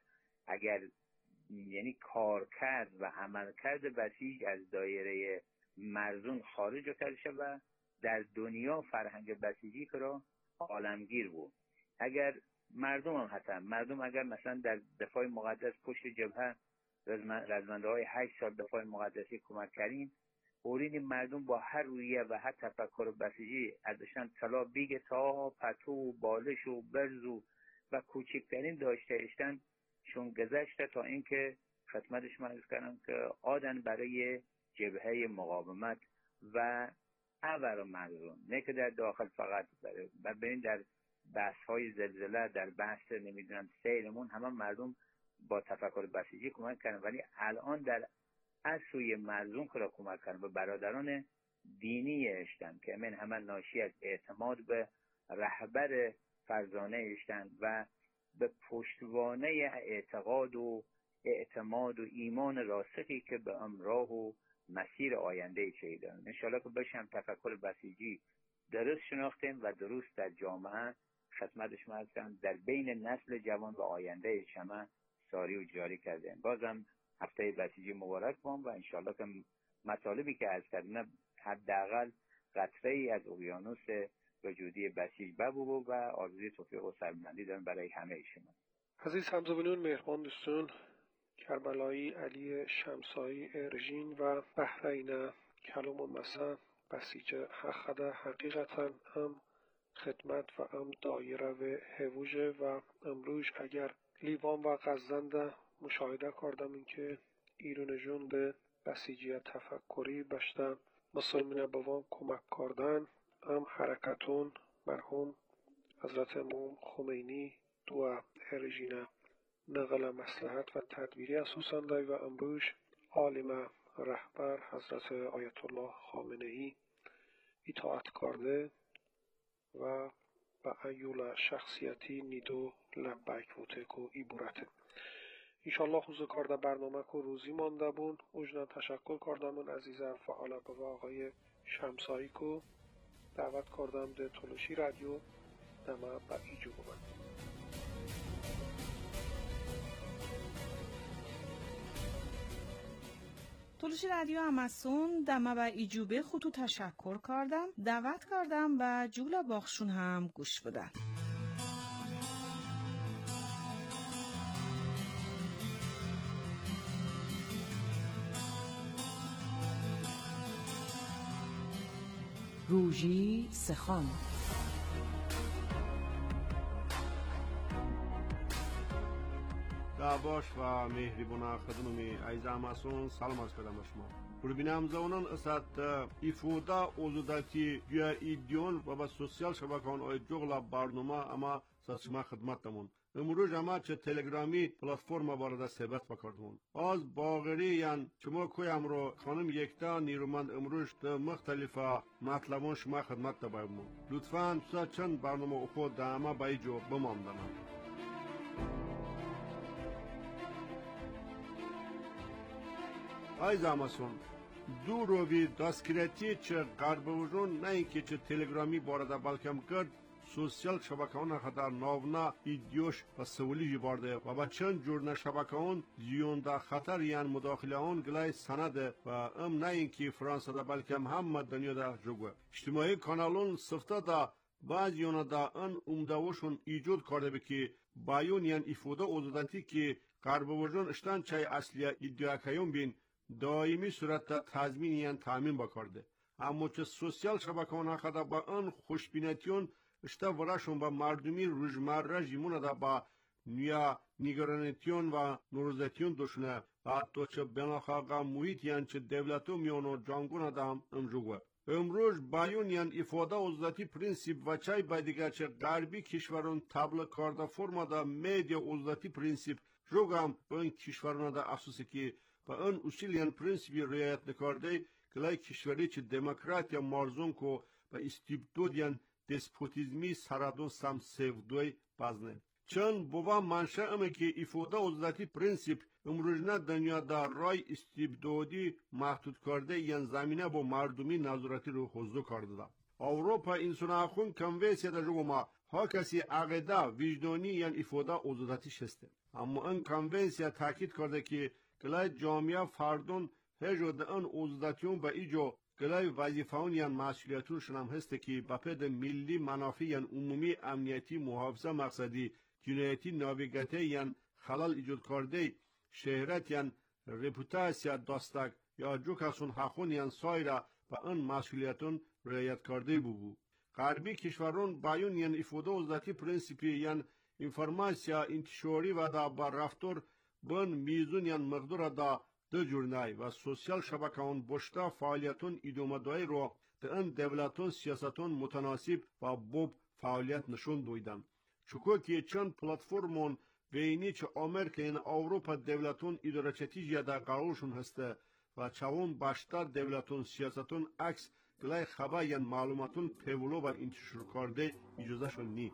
Speaker 8: یعنی کارکرد و عملکرد بسیج از دایره مرزون خارج کرده شد و در دنیا فرهنگ بسیجی که را عالمگیر بود. اگر مردم اگر مثلا در دفاع مقدس پشت جبهه رزمنده های 8 سال دفاع مقدسی کمک کردین، اورین مردم با هر رویه و هر تفکر بسیجی ازشان طلا بیگه تا پتو و بالش و برز و کوچکترین داشته اشتن چون گذشته تا اینکه خدمتش من کردم که آدن برای جبهه مقاومت و عبر مردم، نه که در داخل فقط و ببین در بحث های زلزله، در بحث نمیدونم سیلمون همه مردم با تفکر بسیجی کمک کردن، ولی الان در از سوی مردم که را کمک کردن به برادران دینی اشتن که من همه ناشی از اعتماد به رهبر فرزانه اشتن و به پشتوانه اعتقاد و اعتماد و ایمان راسخی که به امراه و مسیر آینده چه دارن. انشاءالله که بشم تفکر بسیجی درست شناختیم و درست در جامعه خدمتش هستم در بین نسل جوان و آینده شما ساری و جاری کردیم. بازم هفته بسیجی مبارک بام و انشاءالله که مطالبی که از کردن حداقل قطره ای از اقیانوس وجودی بسیج ببو و آرزوی توفیق و سربلندی دارم برای همه شما.
Speaker 5: عزیز همزبانان مهربان دوستان، کربلایی علی شمسایی ارژین و بحرین کلام و مسا بسیج حقده حقیقتا هم خدمت و ام دایره و هووژه و امروز اگر لیوان و غزنده مشاهده کردم اینکه ایران جون به بسیجی تفکری بشته مسلمان بوان کمک کردن ام حرکتون مرحوم حضرت امام خمینی دو ارژینه نقل مصلحت و تدبیری اساسنده و امروز عالم رهبر حضرت آیت الله خامنه ای اطاعت کرده و به ایول شخصیتی نیدو لبک بوته ای بورته انشالله حضور کرده برنامه که روزی مانده بون اوجنا تشکر کردم من عزیزه فعال به آقای شمسایی که دعوت کردم ده تلوشی رادیو دمه به ایجو بمن
Speaker 7: تلوشی رادیو اماسون دمه و ایجوبه خودتو تشکر کردم دعوت کردم و جولا باخشون هم گوش بدن روژی سخان
Speaker 3: دعواش و مهربونا خدممی عیز اماسون سلام از کردم شما ببینم زونان اسات ایفودا اوزوداتی یا ایدیون و با سوسیال شبکه‌های آی جغلا برنامه اما شما خدمتمون امروز اما چه تلگرامی پلتفرم وارد ثبت بکردمون از باغری یان شما کویم رو خانم یکتا نیرومند امروز مختلف مطلبون شما خدمت دبایمون لطفاً چند برنامه خود داما بایجو بماندنم ای زاماسون دو روی دستگیری چه قربوجون نه اینکه چه تلگرامی بارده بلکم کرد سوسیال شبکه‌ها خطر ناونا ایدیوش و سولی بارده و با چند جور شبکه‌ها زیونده خطر یان مداخله اون گلای سنده و ام نه اینکه فرانسه ده بلکم هم دنیا ده جوگه اجتماعی کانالون سفته ده بعض یونه ده ان امدوشون ایجاد کرده بکی بایون یان ایفوده اوزدنتی که قربوجون اشتان چای اصلی ایدیاکیون بین دائمی صورت تضمین یان تامین بکرده اما چه سوسیال شبکه‌ها خطر با ان خوشبینتیون اشتا وراشون با مردمی روزمره جیمونه دا با نیا نیگرانتیون و نوروزتیون دوشنه و تو چه بناخاقا محیط یان چه دولتو میونو جانگونه دا امجوگه امروز بایون یان افاده اوزداتی پرینسیپ و چای بایدیگه چه غربی کشورون تبلیغ کرده فرما دا میدیا اوزداتی پرینسیپ جوگم به این کشورون دا افسوسی که با این اصول یان پرینسیپی رعایت نکرده کلای کشوری چه دموکراتیا مرزون کو با استبداد یان دسپوتیزمی سرادون سم سفدوی بازنه چون بوا منشه امه که ایفوده اوزداتی پرینسیپ امروزنه دنیا در رای استبدادی محدود کرده یان زمینه با مردمی نظارتی رو حضور کرده ده اوروپا انسان اخون کنوینسیا ده جوما ها کسی عقیده وجدانی یان ایفوده اوزداتی شسته اما این کنوینسیا تاکید کرده که کلای جامعه فردون هجو ده ان اوزداتیون با ایجو گلای وظیفه‌ون یان مسئولیتونشون هم هسته که بپد ملی منافع یان عمومی امنیتی محافظه مقصدی جنایتی ناویگته یان خلال ایجاد کرده شهرت یان رپوتاسیا داستک یا جو کسون حقون یان سایره با ان مسئولیتون رعایت کرده بو غربی کشورون بایون یان ایفوده اوزداتی پرینسیپی یان انفرماسیا انتشاری و دا با رفتار بن میزون یان مقدور دا دو جورنای و سوسیال شبکه‌ون بشتا فعالیتون ادامه‌داری رو ده ان دولتون سیاستون متناسب و بوب فعالیت نشون دویدن چکو که چند پلتفرمون بینی چه آمریکا این اوروپا دولتون ادارچتی جدا قرارشون هسته و چون باشتر دولتون سیاستون عکس گلای خبر یا معلوماتون پیولو و انتشار کرده اجازه شون نی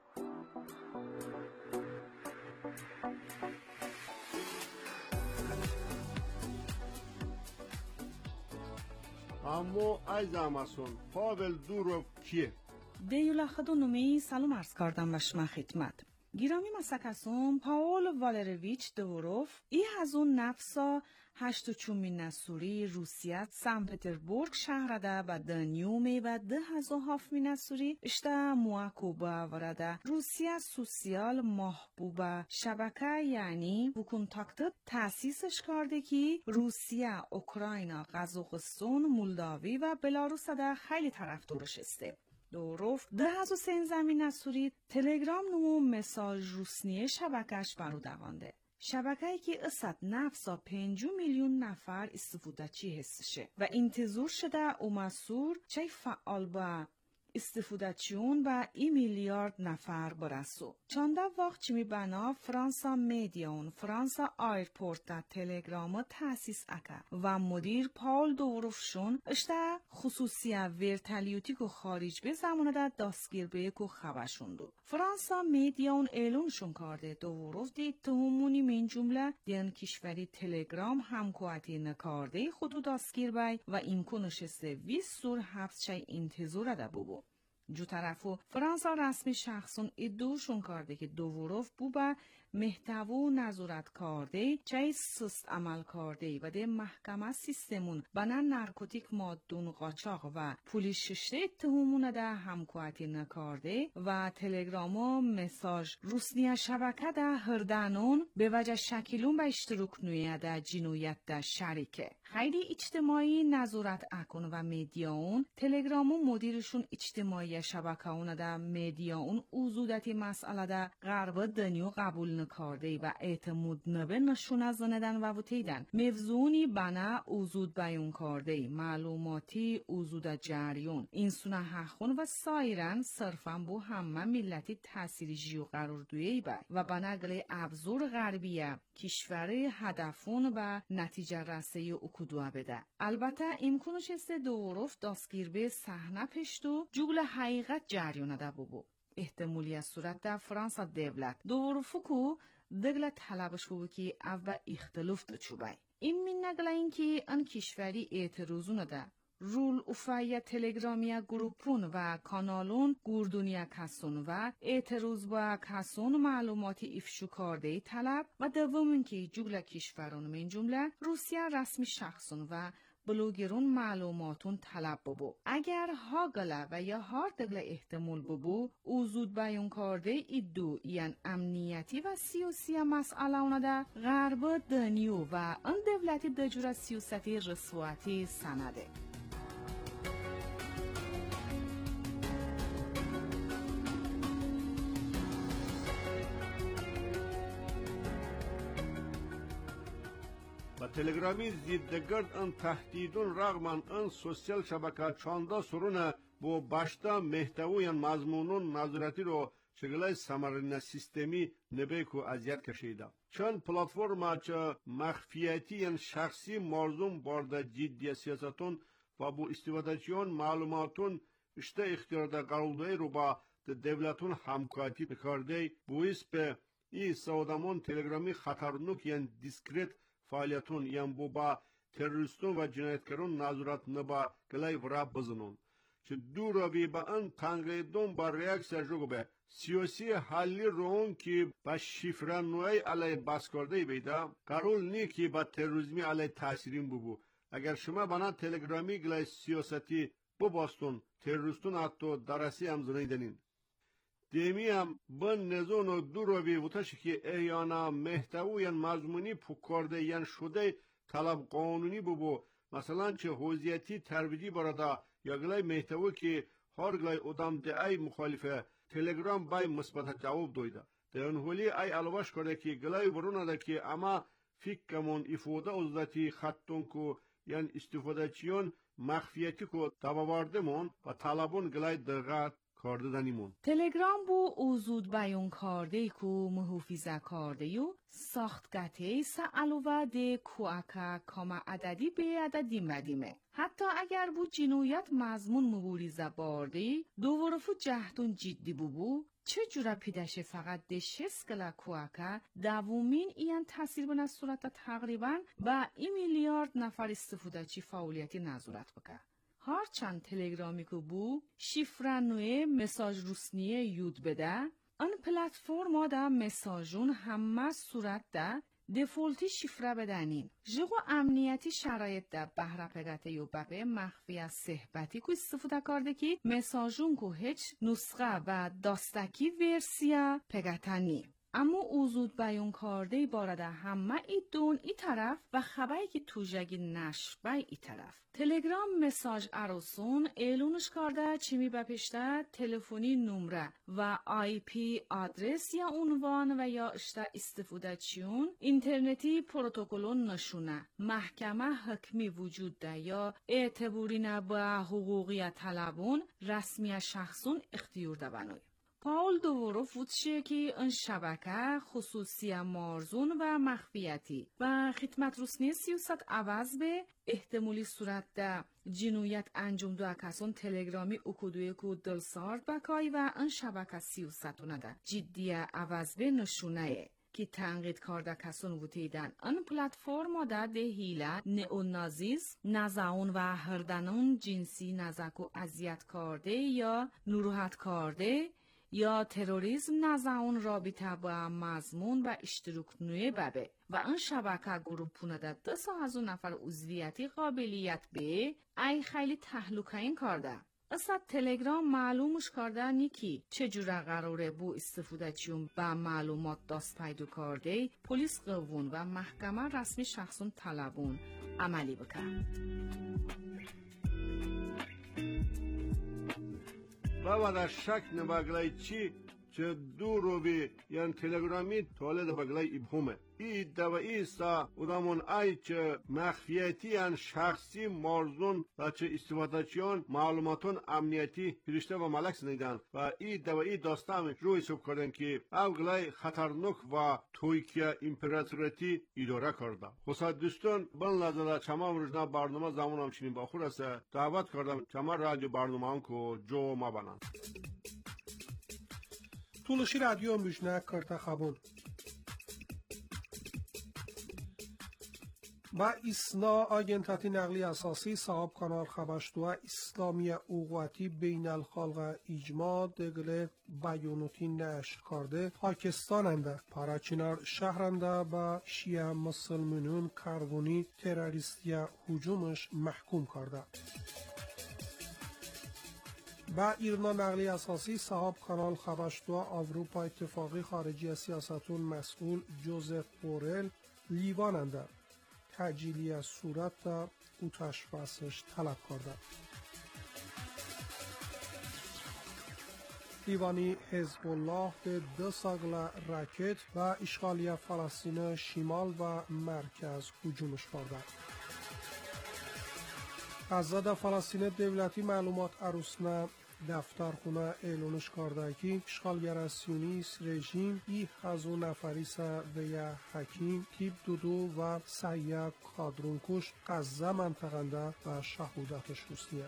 Speaker 3: اما ایز اماسون پاول دوروف کیه؟
Speaker 7: دیولا خدونومی سلام عرض کردم و شما خدمت گیرامی مسکسون پاول والرویچ دوروف ای هزون نفسا هشت چومین نسوری روسیت سن پتربورگ شهرده و دانیومی و 10,000 نسوری اشتا موکوبا ورده روسیه سوسیال محبوبه شبکه یعنی و کنتاکت تأسیسش کرده که روسیه، اوکراین، قزاقستان، مولداوی و بلاروس ده خیلی طرفدارش است. دوروف ده هزو سین زمین نسوری تلگرام نمو مساج روسنیه شبکش برو دوانده. شبکه‌ای که اصد نفسا 5 میلیون نفر استفاده چی هستشه و انتظار شده اومسور چه فعال با استفاده چون با 1 میلیارد نفر برسو. چانده وقت چمی بنا فرانسا میدیون فرانسا آیرپورت دا تلگرام تاسیس اکا و مدیر پاول دوروفشون اشتا خصوصی ورتلیوتی کو خارج به زمانه دا دستگیر به کو خبرشون دو. فرانسا میدیون اعلونشون کرده دوروف دی اتهامونی من جمله دیان کشوری تلگرام همکواتی نکارده خودو دستگیر بای و امکانش است 20 سور حبس چای انتظار ده بو. جو طرفو فرانسا رسمی شخصون ادوشون کرده که دوروف بو با محتوا نظارت کرده چای سست عمل کرده و ده محکمه سیستمون بنا نارکوتیک مادون قاچاق و پولیس ششته اتهامونه ده همکواتی نکرده و تلگرامو مساج روسنیه شبکه ده هردانون به وجه شکلون به اشتراک نویه ده جنویت ده شریکه. خیلی اجتماعی نظارت اکن و میدیاون تلگرامو مدیرشون اجتماعی شبکه اون ده میدیاون اوزودتی مسئله ده غرب دنیو قبول نکرده و اعتماد نبه نشونه زندن و وطیدن. مفزونی بنا اوزود بیون کرده معلوماتی اوزود جریون اینسونه حخون و سایرن صرفا بو همه ملتی تأثیری جیو قرار دویی بای و بنا گله ابزور غربیه کشوری هدفون و نتیجه رسه اکدوه بده. البته امکانش است دوروف دستگیر به صحنه پشتو جوگل حقیقت جریان ده بو. احتمالی از صورت ده فرانسا دولت دوروفو کو دگل طلبش بو که او اختلاف دو چوبای. این من نگله این که ان کشوری اعتراضون ده رول افای تلگرامیا گروپون و کانالون گوردونیا کسون و اعتراض با کسون معلوماتی افشو کرده طلب و دومین که جوگل کشورون من جمله روسیه رسمی شخصون و بلوگرون معلوماتون طلب ببو. اگر ها گله و یا هار دگله احتمال ببو اوزود بیان کرده ایدو یعن امنیتی و سیاسی مسئله اونه ده غرب دنیو و ان دولتی دجور سیاستی رسواتی سنده.
Speaker 3: تلگرامی زیدگرد ان تهدیدون رغم ان سوسیال شبکه چاندا سرونه بو باشتا محتوی مضمونون نظارتی رو شغلای سمرن سیستمی نبیکو اذیت کشیده. چون پلتفرما چه مخفیتی شخصی مرزوم بارده جدی سیاستون و بو استفادهچیون معلوماتون اشته اختیار ده قرولده رو با دولتون همکاری بکرده بویس به ای سودامون تلگرامی خطرناک یعنی دیسکریت فعالیتون یعنی بو با تروریستون و جنایتکارون نظارت نبا گلای ورا بزنون. چه دو روی با ان تنگیدون با ریاکسیا جو به سیاسی حالی رون که با شفرانوی علی باز کرده بیده قرول نی که با تروریسمی علی تاثیرین بو. اگر شما بنا تلگرامی گلای سیاستی بباستون تروریستون حتی درسی هم زنیدنین. دیمی هم بن نزون و دو روی وطش که ایانا محتوی مضمونی پکرده یعنی شده طلب قانونی بو مثلا چه حوزیتی ترویجی برادا یا گلای محتوی که هر گلای ادام ده ای مخالفه تلگرام بای مثبت جواب دویده در حالی ای علاوه کرده که گلای برونه ده که اما فکرمون افاده ازدتی خطون کو یعنی استفاده چیون مخفیتی کو تباوردمون و طلبون گلای دقیق کارده دنیمون.
Speaker 7: تلگرام بو اوزود بیان کرده کو محافظه کرده یو ساختگته سعلوه ده کوکا کاما عددی به عددی مدیمه. حتی اگر بو جنویت مضمون مبوریزه باردی دوورفو جهتون جدی بو چه جوره پیدشه فقط ده 6 گلا کوکا دومین این تاثیر بنا صورت تقریبا با 1 میلیارد نفر استفاده چی فعالیتی نظارت بکه. هرچند تلگرامی که بو شifranوی مساج روسنیه یود بده آن پلتفرما دا مساجون همه صورت دا دفولتی شifra بدنین جگو امنیتی شرایط دا بهره پگته یو بپه مخفی از صحبتی که استفاده کرده که مساجون که هیچ نسخه و داستکی ورسیا پگته نی. اما اوزود بیان کرده بارده همه ای دون ای طرف و خبری که توجگی نشر بای ای طرف. تلگرام مساج ارسون اعلونش کرده چیمی بپشته تلفنی نمره و آی پی آدرس یا عنوان و یا اشته استفاده چیون اینترنتی پروتکلون نشونه محکمه حکمی وجود ده یا اعتباری نبا حقوقی طلبون رسمی شخصون اختیار ده بنوی. پاول دوورو فوتشه که این شبکه خصوصی مارزون و مخفیتی و خدمت رسنی سیاست عوض به احتمالی صورت ده جنایت انجام دو کسان تلگرامی اکودوی که دل سارد بکای و این شبکه سیاستونه ده جدی عوض به نشونه که تنقید کرده کسان وتیدن ان پلتفرم ده هیله نئونازیسم نزاون و هردنون جنسی نزک و اذیت کرده یا نروحت کرده یا تروریسم نزاون رابطه با مضمون و اشتراک نوی ببه و این شبکه گروه پونده 2,000 نفر عضویتی قابلیت به ای خیلی تحلوکه این کرده. اصلا تلگرام معلومش کرده نیکی چجوره قراره بو استفاده چیون با معلومات دست پیدا کرده پلیس قوون و محکمه رسمی شخصون طلبون عملی بکن.
Speaker 3: و در شک نباگلای چی چه دو رو بی یعنی تلگرامی تولد بگلای ابهمه ای دوایی سا ادامون ای چه مخفیتی یعنی شخصی مارزون و چه استفاده چیان معلوماتون امنیتی پرشته و ملک سنیدن و ای دوایی داستان روی سب کردن که اوگلای خطرنک و تویکیا امپراتوریتی اداره کرده. خصوص دوستان بن لازده چما روزنا برنامه زمان همچنین باخور است دعوت کردم چما رادیو برنامه هم که جو ما بنان.
Speaker 5: طولشی رادیو مجنه کرده خبون با اسنا آگنتاتی نقلی اساسی صاحب کانال خبشتوه اسلامی اوقاتی بین الخلق اجماع دگل بیانوتی نشر کرده پاکستاننده پاراچینار شهرنده با شیعه مسلمانون کارگونی تروریستی هجومش محکوم کرده. با ایرنا نقلی اساسی صاحب کانال خبشتوه اروپا اتفاقی خارجی سیاستون مسئول جوزف بورل لیواننده تجلیلی از صورت او تشخیصش طلب کرده. لیوانی حزب الله به 2 ساگل راکت و اشغالی فلسطین شمال و مرکز هجومش کرده. ازاد فلسطین دولتی معلومات عروسنه دفترخونه اعلانش کرده که اشغالگر سیونیست رژیم ای هزو نفریس و یا حکیم تیپ دودو و سیه کادرون کش غزه منطقنده و شهودتش روسیه.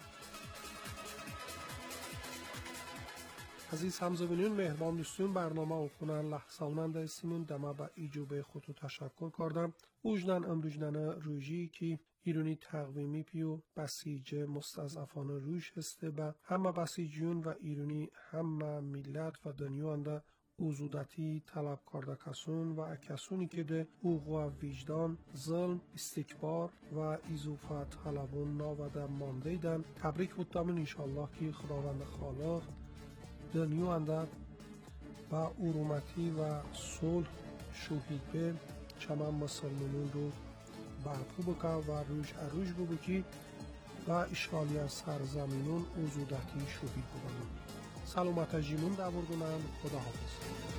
Speaker 5: عزیز همزبانان مهربان دوستون برنامه اوخونن لحظالمند سیمون دمه با ایجوب خودتو تشکر کردم. اوجنن امروجنن روژی که ایرانی تقویمی پیو بسیج مستضعفان روش هسته با همه بسیجیون و ایرانی همه ملت و دنیا انده اوزودتی طلب کرده کسون و کسونی که ده حقوق و وجدان ظلم استکبار و اضافه طلبون ناوده مانده دن تبریک بودم انشالله که خداوند خالق دنیا انده با ارومتی و صلح شوهید به چمان مسلمانون رو برپو بکن و روش اروش ببکی و اشغالی از سرزمینون اوزودتی شوهید بکنن. سلامت جیمون دبردونم. خدا حافظ.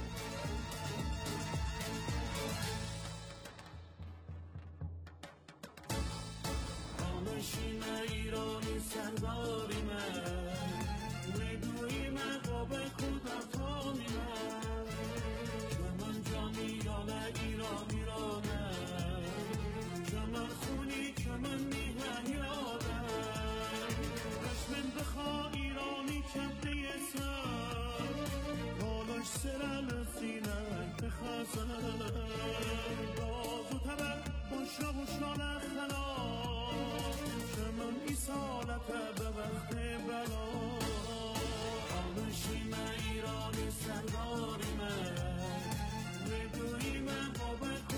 Speaker 2: ایرانی سرداری من میدوی من قابل کودتانی من جانی یاله ایرانی رانه من خونی که من میهن یادم رشمن بخوا ایرانی کبده سر حالش سرل سینه بخزن بازو تبر بشنا بشنا نخلا شمن ایسالت به وقت بلا آنشی من ایرانی سرداری من بدوی من قابل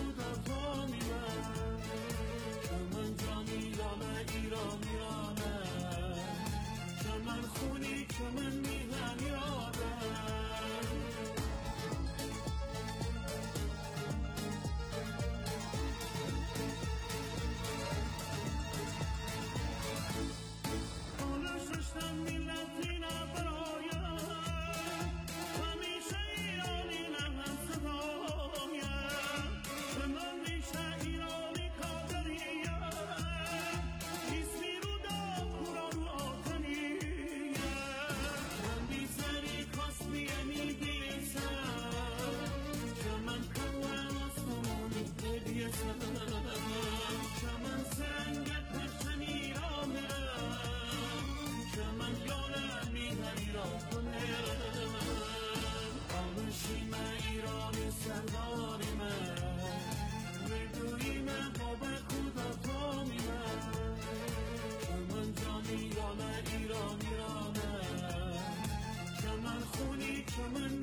Speaker 2: چمن